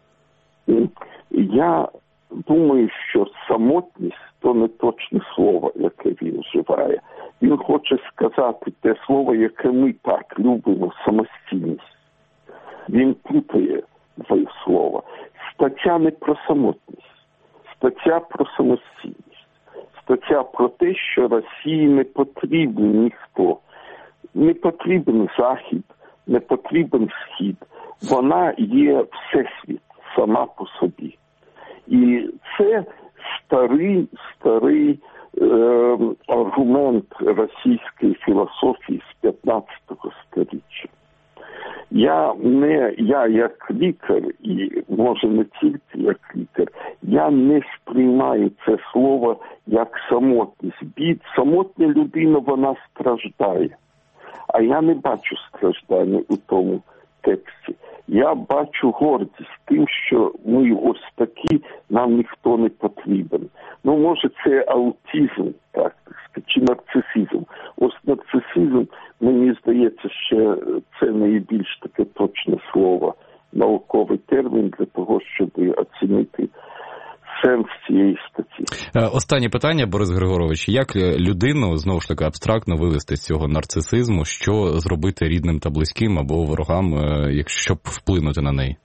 Я думаю, що самотність – то не точне слово, яке він вживає. Він хоче сказати те слово, яке ми так любимо – самостійність. Він путає двоє слова. Стаття не про самотність. Стаття про самостійність. Стаття про те, що Росії не потрібен ніхто. Не потрібен Захід, не потрібен Схід. Вона є всесвіт сама по собі. І це старий аргумент російської філософії з 15-го сторіччя. Я як лікар, і може не тільки як лікар, я не сприймаю це слово як самотність. Самотня людина, вона страждає. А я не бачу страждання у тому тексті. Я бачу гордість тим, що ми ось такі, нам ніхто не потрібен. Може це аутизм, так, чи нарцисизм. Ось нарцисизм, мені здається, що це найбільш таке точне слово, науковий термін для того, щоб оцінити сенс цієї статті. Останнє питання, Борис Григорович. Як людину, знову ж таки, абстрактно вивести з цього нарцисизму, що зробити рідним та близьким або ворогам, щоб вплинути на неї?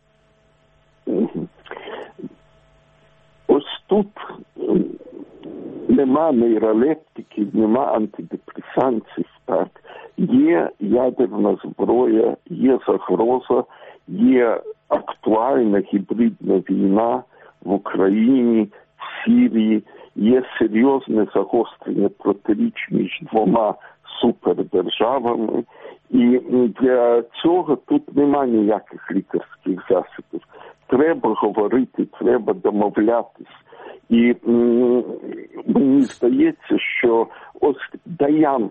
Ось тут нема нейролептиків, нема антидепресантів, так. Є ядерна зброя, є загроза, є актуальна гібридна війна в Україні, в Сирії, є серйозне загострення протиріч між двома супердержавами. І для цього тут нема ніяких лікарських засобів. Треба говорити, треба домовлятись. І мені здається, що ось Даян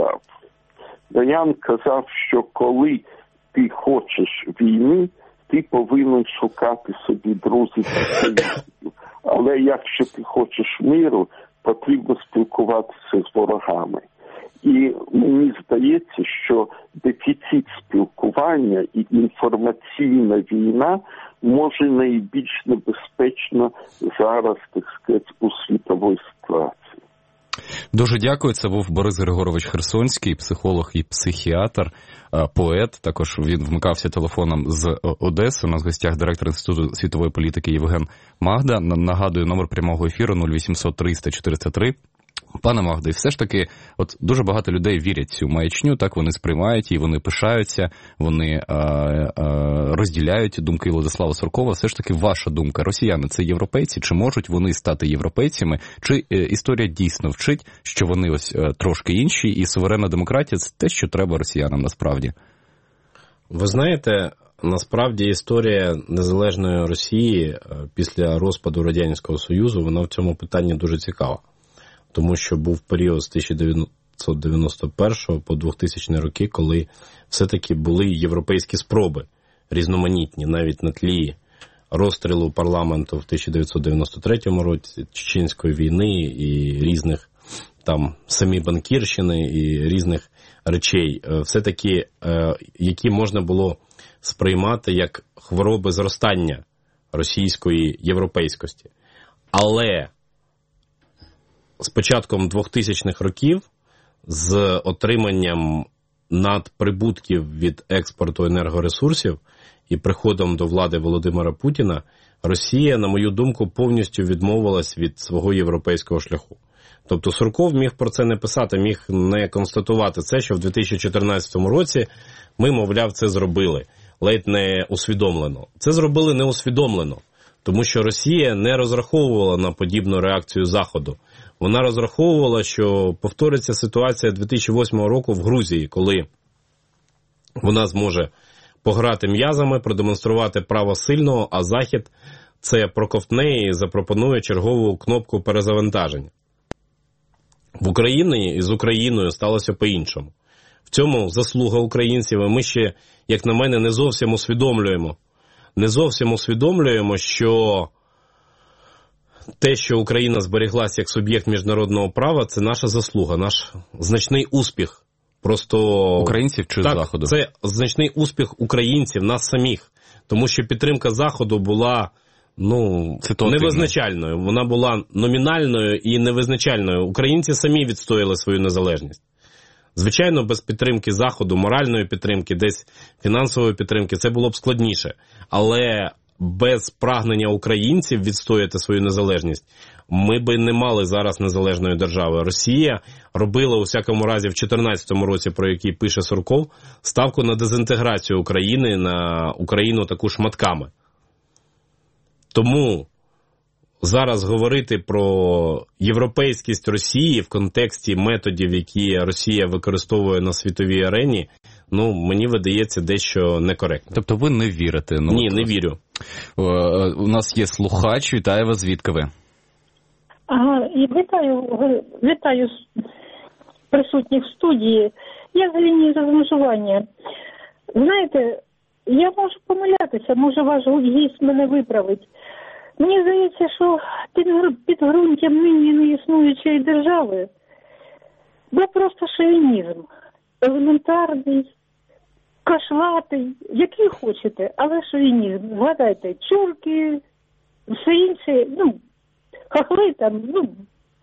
казав, що коли ти хочеш війни, ти повинен шукати собі друзів та союзників. Але якщо ти хочеш миру, потрібно спілкуватися з ворогами. І мені здається, що дефіцит спілкування і інформаційна війна може найбільш небезпечно зараз, так сказати, у світовій ситуації. Дуже дякую. Це був Борис Григорович Херсонський, психолог і психіатр, поет. Також він вмикався телефоном з Одеси. У нас в гостях директор Інституту світової політики Євген Магда. Нагадую, номер прямого ефіру 0800 300 403. Пане Магда, і все ж таки, от дуже багато людей вірять в цю маячню, так вони сприймають її, вони пишаються, вони розділяють думки Владислава Суркова. Все ж таки, ваша думка, росіяни – це європейці? Чи можуть вони стати європейцями? Чи історія дійсно вчить, що вони ось трошки інші, і суверенна демократія – це те, що треба росіянам насправді? Ви знаєте, насправді історія незалежної Росії після розпаду Радянського Союзу, вона в цьому питанні дуже цікава. Тому що був період з 1991 по 2000 роки, коли все-таки були європейські спроби різноманітні, навіть на тлі розстрілу парламенту в 1993 році, Чеченської війни і різних там самі банкірщини і різних речей, все-таки які можна було сприймати як хвороби зростання російської європейськості. Але з початком 2000-х років, з отриманням надприбутків від експорту енергоресурсів і приходом до влади Володимира Путіна, Росія, на мою думку, повністю відмовилась від свого європейського шляху. Тобто Сурков міг про це не писати, міг не констатувати це, що в 2014 році ми, мовляв, це зробили, ледь не усвідомлено. Це зробили не усвідомлено, тому що Росія не розраховувала на подібну реакцію Заходу. Вона розраховувала, що повториться ситуація 2008 року в Грузії, коли вона зможе пограти м'язами, продемонструвати право сильного, а Захід це проковтне і запропонує чергову кнопку перезавантаження. В Україні і з Україною сталося по-іншому. В цьому заслуга українців, і ми ще, як на мене, не зовсім усвідомлюємо, що те, що Україна зберіглася як суб'єкт міжнародного права, це наша заслуга, наш значний успіх. Просто українців чи так, Заходу? Це значний успіх українців, нас самих. Тому що підтримка Заходу була невизначальною. Вона була номінальною і невизначальною. Українці самі відстояли свою незалежність. Звичайно, без підтримки Заходу, моральної підтримки, десь фінансової підтримки, це було б складніше. Але без прагнення українців відстояти свою незалежність, ми би не мали зараз незалежної держави. Росія робила, у всякому разі, в 2014 році, про який пише Сурков, ставку на дезінтеграцію України, на Україну таку шматками. Тому зараз говорити про європейськість Росії в контексті методів, які Росія використовує на світовій арені, мені видається дещо некоректно. Тобто ви не вірите? Ні, не вірю. У нас є слухач, вітаю вас, звідки ви? І вітаю присутніх в студії. Я з лінії розмежування. Знаєте, я можу помилятися, може ваш гість мене виправить. Мені здається, що підґрунтям нині неіснуючої держави був просто шовінізм. Елементарний, кашлатий, який хочете, але шовінізм. Згадайте, чурки, все інше, хахли там,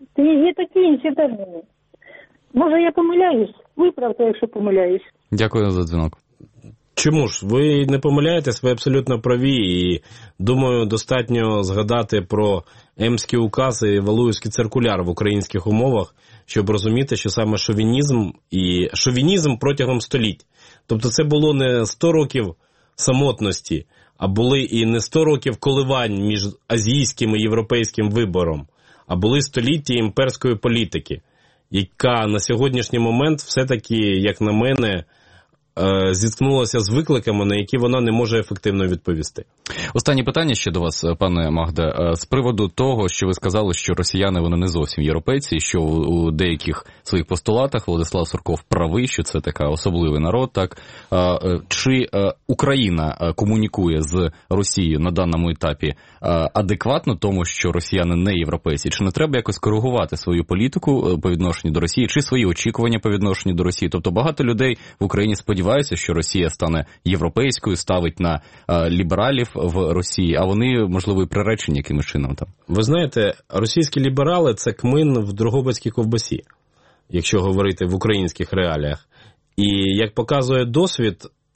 Є такі інші терміни. Може, я помиляюсь? Виправте, якщо помиляюсь. Дякую за дзвінок. Чому ж? Ви не помиляєтесь, ви абсолютно праві. І, думаю, достатньо згадати про Емський указ і Валуївський циркуляр в українських умовах, щоб розуміти, що саме шовінізм протягом століть. Тобто це було не 100 років самотності, а були і не 100 років коливань між азійським і європейським вибором, а були століття імперської політики, яка на сьогоднішній момент все-таки, як на мене, зіткнулася з викликами, на які вона не може ефективно відповісти. Останнє питання ще до вас, пане Магда, з приводу того, що ви сказали, що росіяни вони не зовсім європейці, що у деяких своїх постулатах Владислав Сурков правий, що це така особливий народ, так? Чи Україна комунікує з Росією на даному етапі адекватно тому, що росіяни не європейці? Чи не треба якось коригувати свою політику по відношенню до Росії, чи свої очікування по відношенню до Росії? Тобто багато людей в Україні сподіваються, що Росія стане європейською, ставить на лібералів в Росії, а вони, можливо, і приречені якимось чином там. Ви знаєте, російські ліберали – це кмин в дрогобицькій ковбасі, якщо говорити в українських реаліях. І, як показує досвід,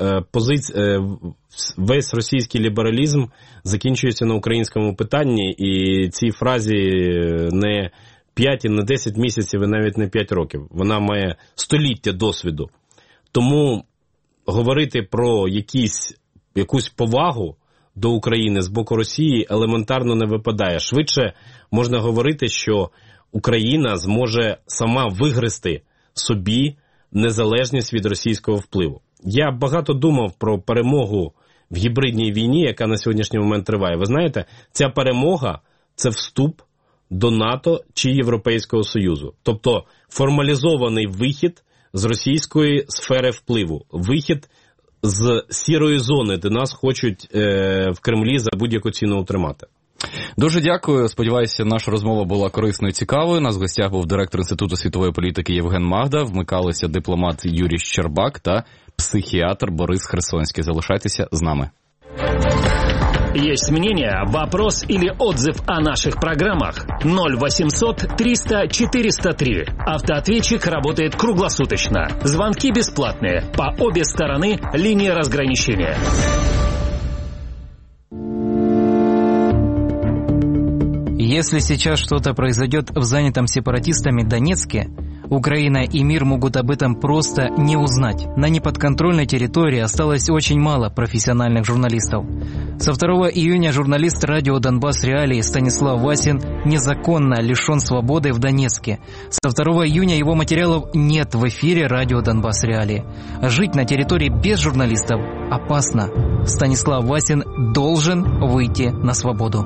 весь російський лібералізм закінчується на українському питанні, і цій фразі не 5, не 10 місяців, і навіть не 5 років. Вона має століття досвіду. Тому говорити про якусь повагу до України з боку Росії елементарно не випадає. Швидше можна говорити, що Україна зможе сама вигризти собі незалежність від російського впливу. Я багато думав про перемогу в гібридній війні, яка на сьогоднішній момент триває. Ви знаєте, ця перемога – це вступ до НАТО чи Європейського Союзу. Тобто формалізований вихід з російської сфери впливу, вихід з сірої зони, де нас хочуть в Кремлі за будь-яку ціну утримати. Дуже дякую. Сподіваюся, наша розмова була корисною і цікавою. У нас в гостях був директор Інституту світової політики Євген Магда, вмикалися дипломат Юрій Щербак та психіатр Борис Херсонський. Залишайтеся з нами. Есть мнение, вопрос или отзыв о наших программах? 0800 300 403. Автоответчик работает круглосуточно. Звонки бесплатные. По обе стороны линии разграничения. Если сейчас что-то произойдет в занятом сепаратистами Донецке, Украина и мир могут об этом просто не узнать. На неподконтрольной территории осталось очень мало профессиональных журналистов. Со 2 июня журналист радио «Донбасс Реалии» Станислав Васин незаконно лишен свободы в Донецке. Со 2 июня его материалов нет в эфире радио «Донбасс Реалии». Жить на территории без журналистов опасно. Станислав Васин должен выйти на свободу.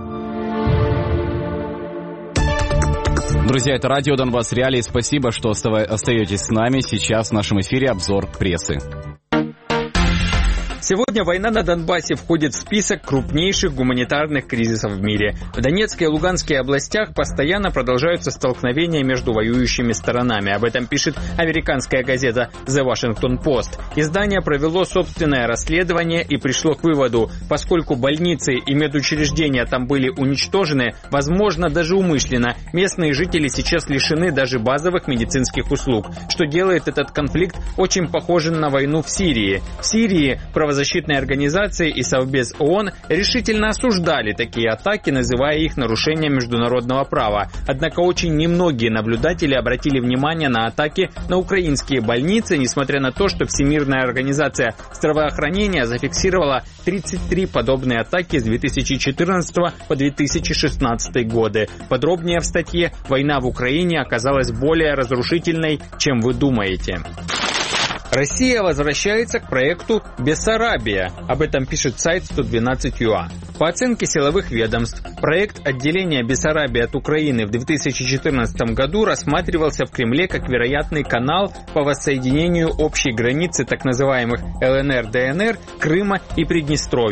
Друзья, это радио «Донбасс Реалии». Спасибо, что остаетесь с нами. Сейчас в нашем эфире обзор прессы. Сегодня война на Донбассе входит в список крупнейших гуманитарных кризисов в мире. В Донецкой и Луганской областях постоянно продолжаются столкновения между воюющими сторонами. Об этом пишет американская газета The Washington Post. Издание провело собственное расследование и пришло к выводу, поскольку больницы и медучреждения там были уничтожены, возможно, даже умышленно, местные жители сейчас лишены даже базовых медицинских услуг, что делает этот конфликт очень похожим на войну в Сирии. В Сирии правозащитные организации и Совбез ООН решительно осуждали такие атаки, называя их нарушением международного права. Однако очень немногие наблюдатели обратили внимание на атаки на украинские больницы, несмотря на то, что Всемирная организация здравоохранения зафиксировала 33 подобные атаки с 2014 по 2016 годы. Подробнее в статье «Война в Украине оказалась более разрушительной, чем вы думаете». Россия возвращается к проекту «Бессарабия». Об этом пишет сайт 112.ua. По оценке силовых ведомств, проект отделения Бессарабии от Украины в 2014 году рассматривался в Кремле как вероятный канал по воссоединению общей границы так называемых ЛНР-ДНР, Крыма и Приднестровья.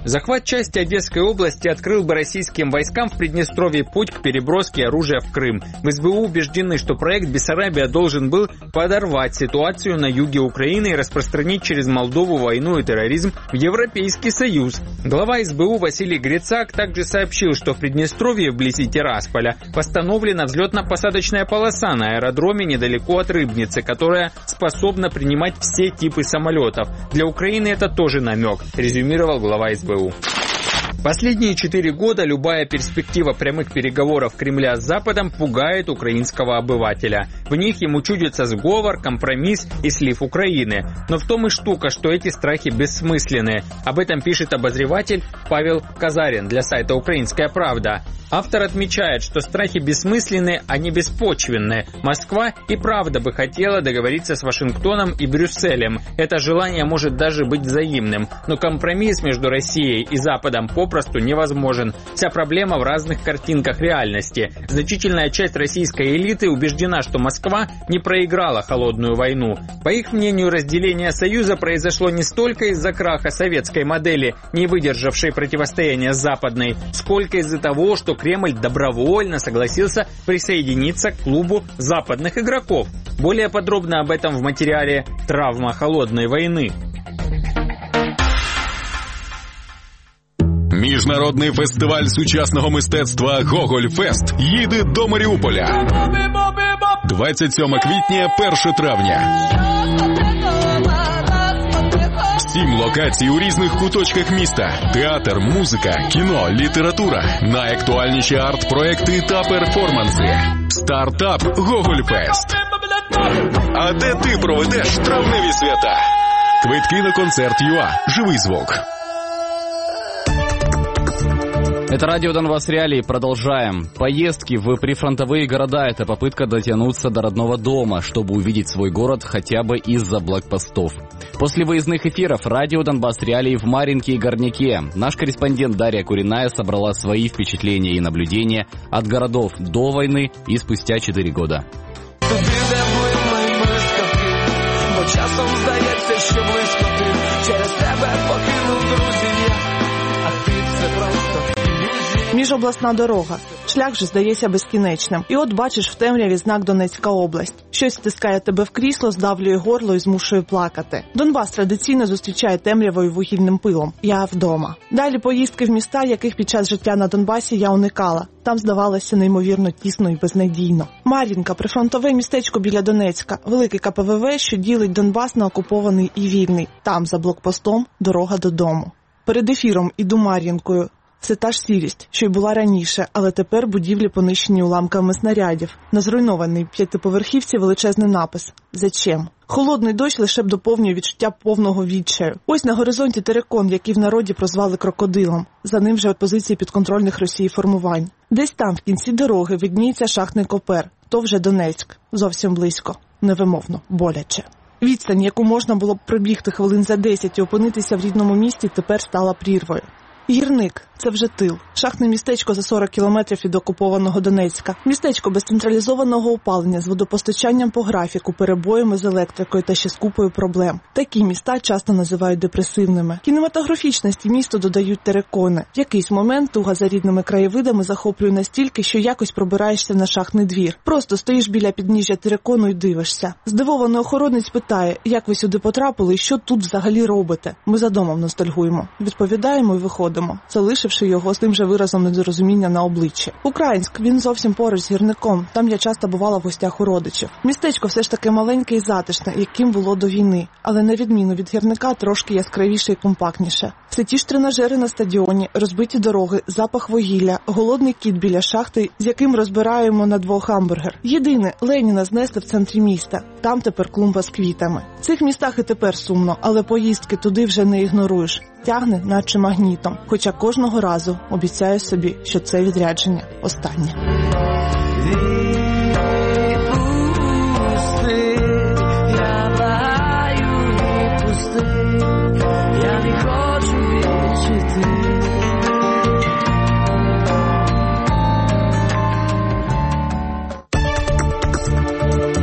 Захват части Одесской области открыл бы российским войскам в Приднестровье путь к переброске оружия в Крым. В СБУ убеждены, что проект Бессарабия должен был подорвать ситуацию на юге Украины и распространить через Молдову войну и терроризм в Европейский Союз. Глава СБУ Василий Грицак также сообщил, что в Приднестровье вблизи Тирасполя восстановлена взлетно-посадочная полоса на аэродроме недалеко от Рыбницы, которая способна принимать все типы самолетов. Для Украины это тоже намек, резюмировал глава СБУ. Последние 4 года любая перспектива прямых переговоров Кремля с Западом пугает украинского обывателя. В них ему чудится сговор, компромисс и слив Украины. Но в том и штука, что эти страхи бессмысленны. Об этом пишет обозреватель Павел Казарин для сайта «Украинская правда». Автор отмечает, что страхи бессмысленны, а не беспочвенны. Москва и правда бы хотела договориться с Вашингтоном и Брюсселем. Это желание может даже быть взаимным. Но компромисс между Россией и Западом попросту невозможен. Вся проблема в разных картинках реальности. Значительная часть российской элиты убеждена, что Москва не проиграла холодную войну. По их мнению, разделение Союза произошло не столько из-за краха советской модели, не выдержавшей противостояния с западной, сколько из-за того, что Кремль добровольно согласился присоединиться к клубу западных игроков. Более подробно об этом в материале «Травма холодной войны». Міжнародний фестиваль сучасного мистецтва «Гоголь-Фест» їде до Маріуполя. 27 квітня, 1 травня. 7 локацій у різних куточках міста. Театр, музика, кіно, література, найактуальніші арт-проекти та перформанси. Стартап «Гоголь-Фест». А де ти проведеш травневі свята? Квитки на концерт ЮА. Живий звук. Это радио Донбасс Реалии. Продолжаем. Поездки в прифронтовые города – это попытка дотянуться до родного дома, чтобы увидеть свой город хотя бы из-за блокпостов. После выездных эфиров радио Донбасс Реалии в Марьинке и Горняке наш корреспондент Дарья Куриная собрала свои впечатления и наблюдения от городов до войны и спустя 4 года. Часом здається, що близько ти, через тебе покинув друзів, а ти це просто ілюзія. Міжобласна дорога. Шлях же здається безкінечним. І от бачиш в темряві знак Донецька область. Щось стискає тебе в крісло, здавлює горло і змушує плакати. Донбас традиційно зустрічає темрявою вугільним пилом. Я вдома. Далі поїздки в міста, яких під час життя на Донбасі я уникала. Там здавалося неймовірно тісно і безнадійно. Мар'їнка – прифронтове містечко біля Донецька. Великий КПВВ, що ділить Донбас на окупований і вільний. Там, за блокпостом, дорога додому. Перед ефіром іду Мар'їнкою. Це та ж сірість, що й була раніше, але тепер будівлі понищені уламками снарядів. На зруйнованій 5-поверхівці величезний напис «Зачем?». Холодний дощ лише б доповнює відчуття повного відчаю. Ось на горизонті терикон, який в народі прозвали крокодилом. За ним вже позиції підконтрольних Росії формувань. Десь там, в кінці дороги, видніється шахтний Копер. То вже Донецьк. Зовсім близько. Невимовно. Боляче. Відстань, яку можна було б пробігти хвилин за 10 і опинитися в рідному місті, тепер стала прірвою. Гірник – це вже тил. Шахтне містечко за 40 кілометрів від окупованого Донецька. Містечко без централізованого опалення, з водопостачанням по графіку, перебоями з електрикою та ще з купою проблем. Такі міста часто називають депресивними. Кінематографічності місту додають терикони. В якийсь момент туга за рідними краєвидами захоплює настільки, що якось пробираєшся на шахтний двір. Просто стоїш біля підніжжя терикону і дивишся. Здивований охоронець питає, як ви сюди потрапили і що тут взагалі робите. Ми за домом ностальгуємо. Відповідаємо і виходимо, залишивши його з тим же виразом недорозуміння на обличчі. Українськ, він зовсім поруч з Гірником. Там я часто бувала в гостях у родичів. Містечко все ж таки маленьке і затишне, яким було до війни. Але на відміну від Гірника трошки яскравіше і компактніше. Все ті ж тренажери на стадіоні, розбиті дороги, запах вугілля, голодний кіт біля шахти, з яким розбираємо на двох гамбургер. Єдине, Леніна знесли в центрі міста. Там тепер клумба з квітами. В цих містах і тепер сумно, але поїздки туди вже не ігноруєш. Тягне, наче магнітом. Хоча кожного разу обіцяю собі, що це відрядження останнє. В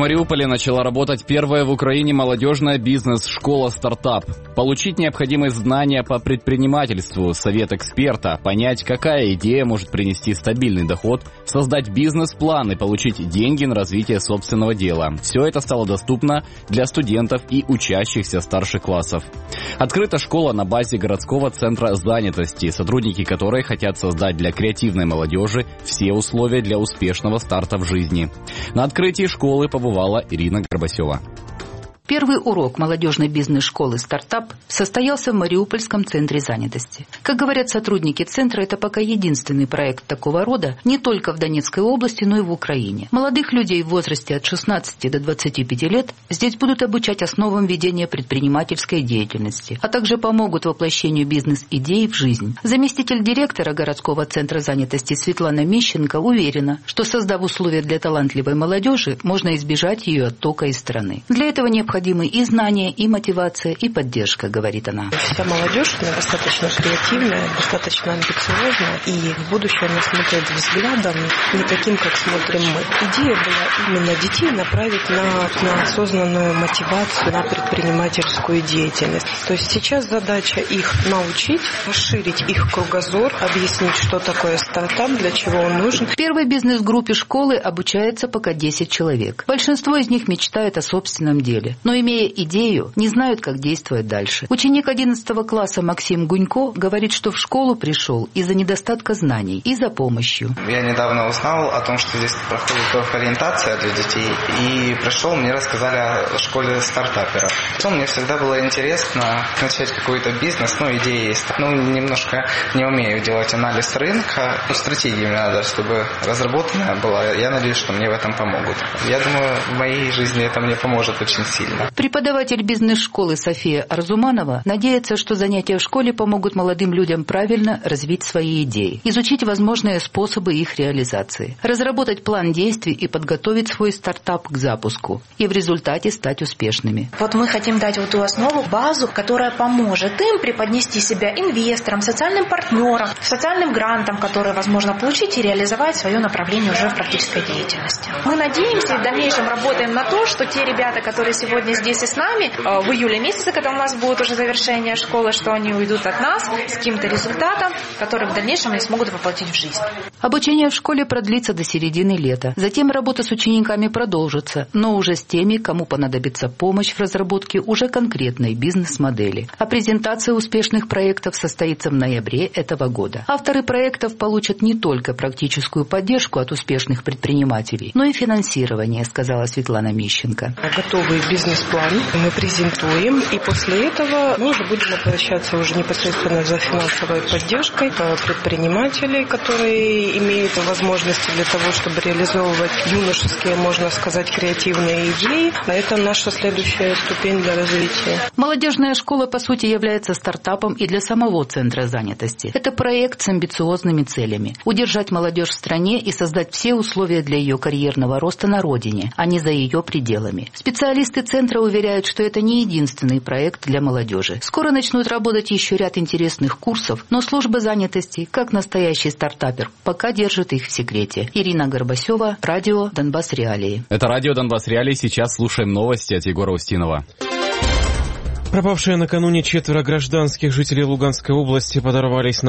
Мариуполе начала работать первая в Украине молодежная бизнес-школа «Стартап». Получить необходимые знания по предпринимательству, совет эксперта, понять, какая идея может принести стабильный доход, создать бизнес-план и получить деньги на развитие собственного дела. Все это стало доступно для студентов и учащихся старших классов. Открыта школа на базе городского центра занятости, сотрудники которой хотят создать для креативной молодежи все условия для успешного старта в жизни. На открытии школы побывала Ирина Горбасева. Первый урок молодежной бизнес-школы «Стартап» состоялся в Мариупольском центре занятости. Как говорят сотрудники центра, это пока единственный проект такого рода не только в Донецкой области, но и в Украине. Молодых людей в возрасте от 16 до 25 лет здесь будут обучать основам ведения предпринимательской деятельности, а также помогут воплощению бизнес-идей в жизнь. Заместитель директора городского центра занятости Светлана Мищенко уверена, что, создав условия для талантливой молодежи, можно избежать ее оттока из страны. Для этого необходимы и знания, и мотивация, и поддержка, говорит она. Вся молодежь, она достаточно креативная, достаточно амбициозная, и в будущее она смотрит взглядом не таким, как смотрим мы. Идея была именно детей направить на осознанную мотивацию, на предпринимательскую деятельность. То есть сейчас задача их научить, расширить их кругозор, объяснить, что такое стартап, для чего он нужен. В первой бизнес-группе школы обучается пока 10 человек. Большинство из них мечтает о собственном деле, но, имея идею, не знают, как действовать дальше. Ученик 11 класса Максим Гунько говорит, что в школу пришел из-за недостатка знаний и за помощью. Я недавно узнал о том, что здесь проходит профориентация для детей, и пришел, мне рассказали о школе стартаперов. Потом мне всегда было интересно начать какой-то бизнес, идея есть. Немножко не умею делать анализ рынка, стратегия мне надо, чтобы разработанная была. Я надеюсь, что мне в этом помогут. Я думаю, в моей жизни это мне поможет очень сильно. Преподаватель бизнес-школы София Арзуманова надеется, что занятия в школе помогут молодым людям правильно развить свои идеи, изучить возможные способы их реализации, разработать план действий и подготовить свой стартап к запуску, и в результате стать успешными. Мы хотим дать ту основу, базу, которая поможет им преподнести себя инвесторам, социальным партнерам, социальным грантам, которые возможно получить и реализовать свое направление уже в практической деятельности. Мы надеемся и в дальнейшем работаем на то, что те ребята, которые сегодня здесь и с нами, в июле месяце, когда у нас будет уже завершение школы, что они уйдут от нас с каким-то результатом, который в дальнейшем они смогут воплотить в жизнь. Обучение в школе продлится до середины лета. Затем работа с учениками продолжится, но уже с теми, кому понадобится помощь в разработке уже конкретной бизнес-модели. А презентация успешных проектов состоится в ноябре этого года. Авторы проектов получат не только практическую поддержку от успешных предпринимателей, но и финансирование, сказала Светлана Мищенко. Готовый бизнес-план мы презентуем, и после этого мы уже будем обращаться уже непосредственно за финансовой поддержкой предпринимателей, которые имеют возможности для того, чтобы реализовывать юношеские, можно сказать, креативные идеи. А это наша следующая ступень для развития. Молодежная школа, по сути, является стартапом и для самого центра занятости. Это проект с амбициозными целями – удержать молодежь в стране и создать все условия для ее карьерного роста на родине, а не за ее пределами. Специалисты центра уверяют, что это не единственный проект для молодежи. Скоро начнут работать еще ряд интересных курсов, но служба занятости, как настоящий стартапер, пока держит их в секрете. Ирина Горбасева, радио «Донбасс Реалии». Это радио «Донбасс Реалии». Сейчас слушаем новости от Егора Устинова. Пропавшие накануне 4 гражданских жителей Луганской области подорвались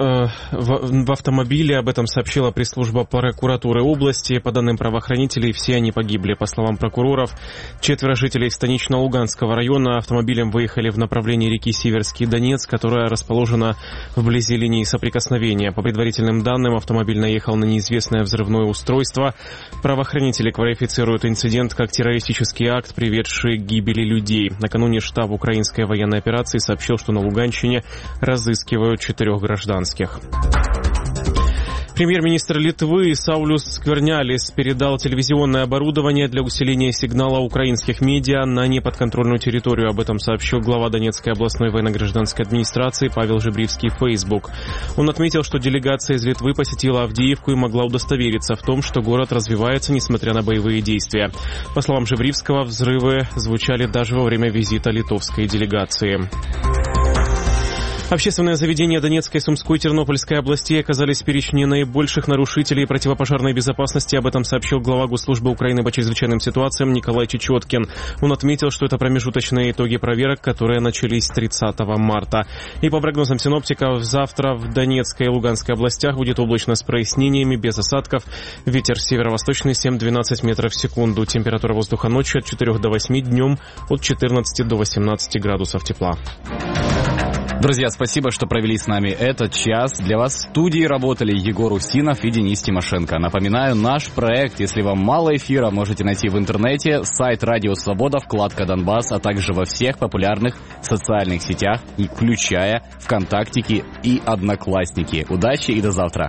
в автомобиле. Об этом сообщила пресс-служба прокуратуры области. По данным правоохранителей, все они погибли. По словам прокуроров, 4 жителей Станично-Луганского района автомобилем выехали в направлении реки Северский Донец, которая расположена вблизи линии соприкосновения. По предварительным данным, автомобиль наехал на неизвестное взрывное устройство. Правоохранители квалифицируют инцидент как террористический акт, приведший к гибели людей. Накануне штаб украинской военной операции сообщил, что на Луганщине разыскивают 4 гражданских. Премьер-министр Литвы Саулюс Сквернялис передал телевизионное оборудование для усиления сигнала украинских медиа на неподконтрольную территорию. Об этом сообщил глава Донецкой областной военно-гражданской администрации Павел Жебривский в Facebook. Он отметил, что делегация из Литвы посетила Авдеевку и могла удостовериться в том, что город развивается, несмотря на боевые действия. По словам Жебривского, взрывы звучали даже во время визита литовской делегации. Общественные заведения Донецкой, Сумской и Тернопольской областей оказались в перечне наибольших нарушителей противопожарной безопасности. Об этом сообщил глава Госслужбы Украины по чрезвычайным ситуациям Николай Чечеткин. Он отметил, что это промежуточные итоги проверок, которые начались 30 марта. И по прогнозам синоптиков, завтра в Донецкой и Луганской областях будет облачно с прояснениями, без осадков. Ветер северо-восточный 7-12 метров в секунду. Температура воздуха ночью от 4 до 8, днем от 14 до 18 градусов тепла. Друзья, спасибо, что провели с нами этот час. Для вас в студии работали Егор Усинов и Денис Тимошенко. Напоминаю, наш проект, если вам мало эфира, можете найти в интернете, сайт Радио Свобода, вкладка Донбасс, а также во всех популярных социальных сетях, включая ВКонтактики и Одноклассники. Удачи и до завтра.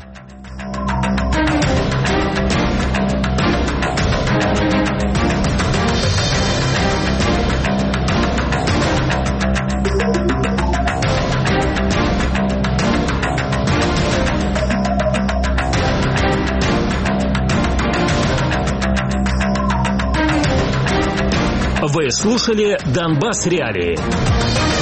Вы слушали «Донбасс Реалии».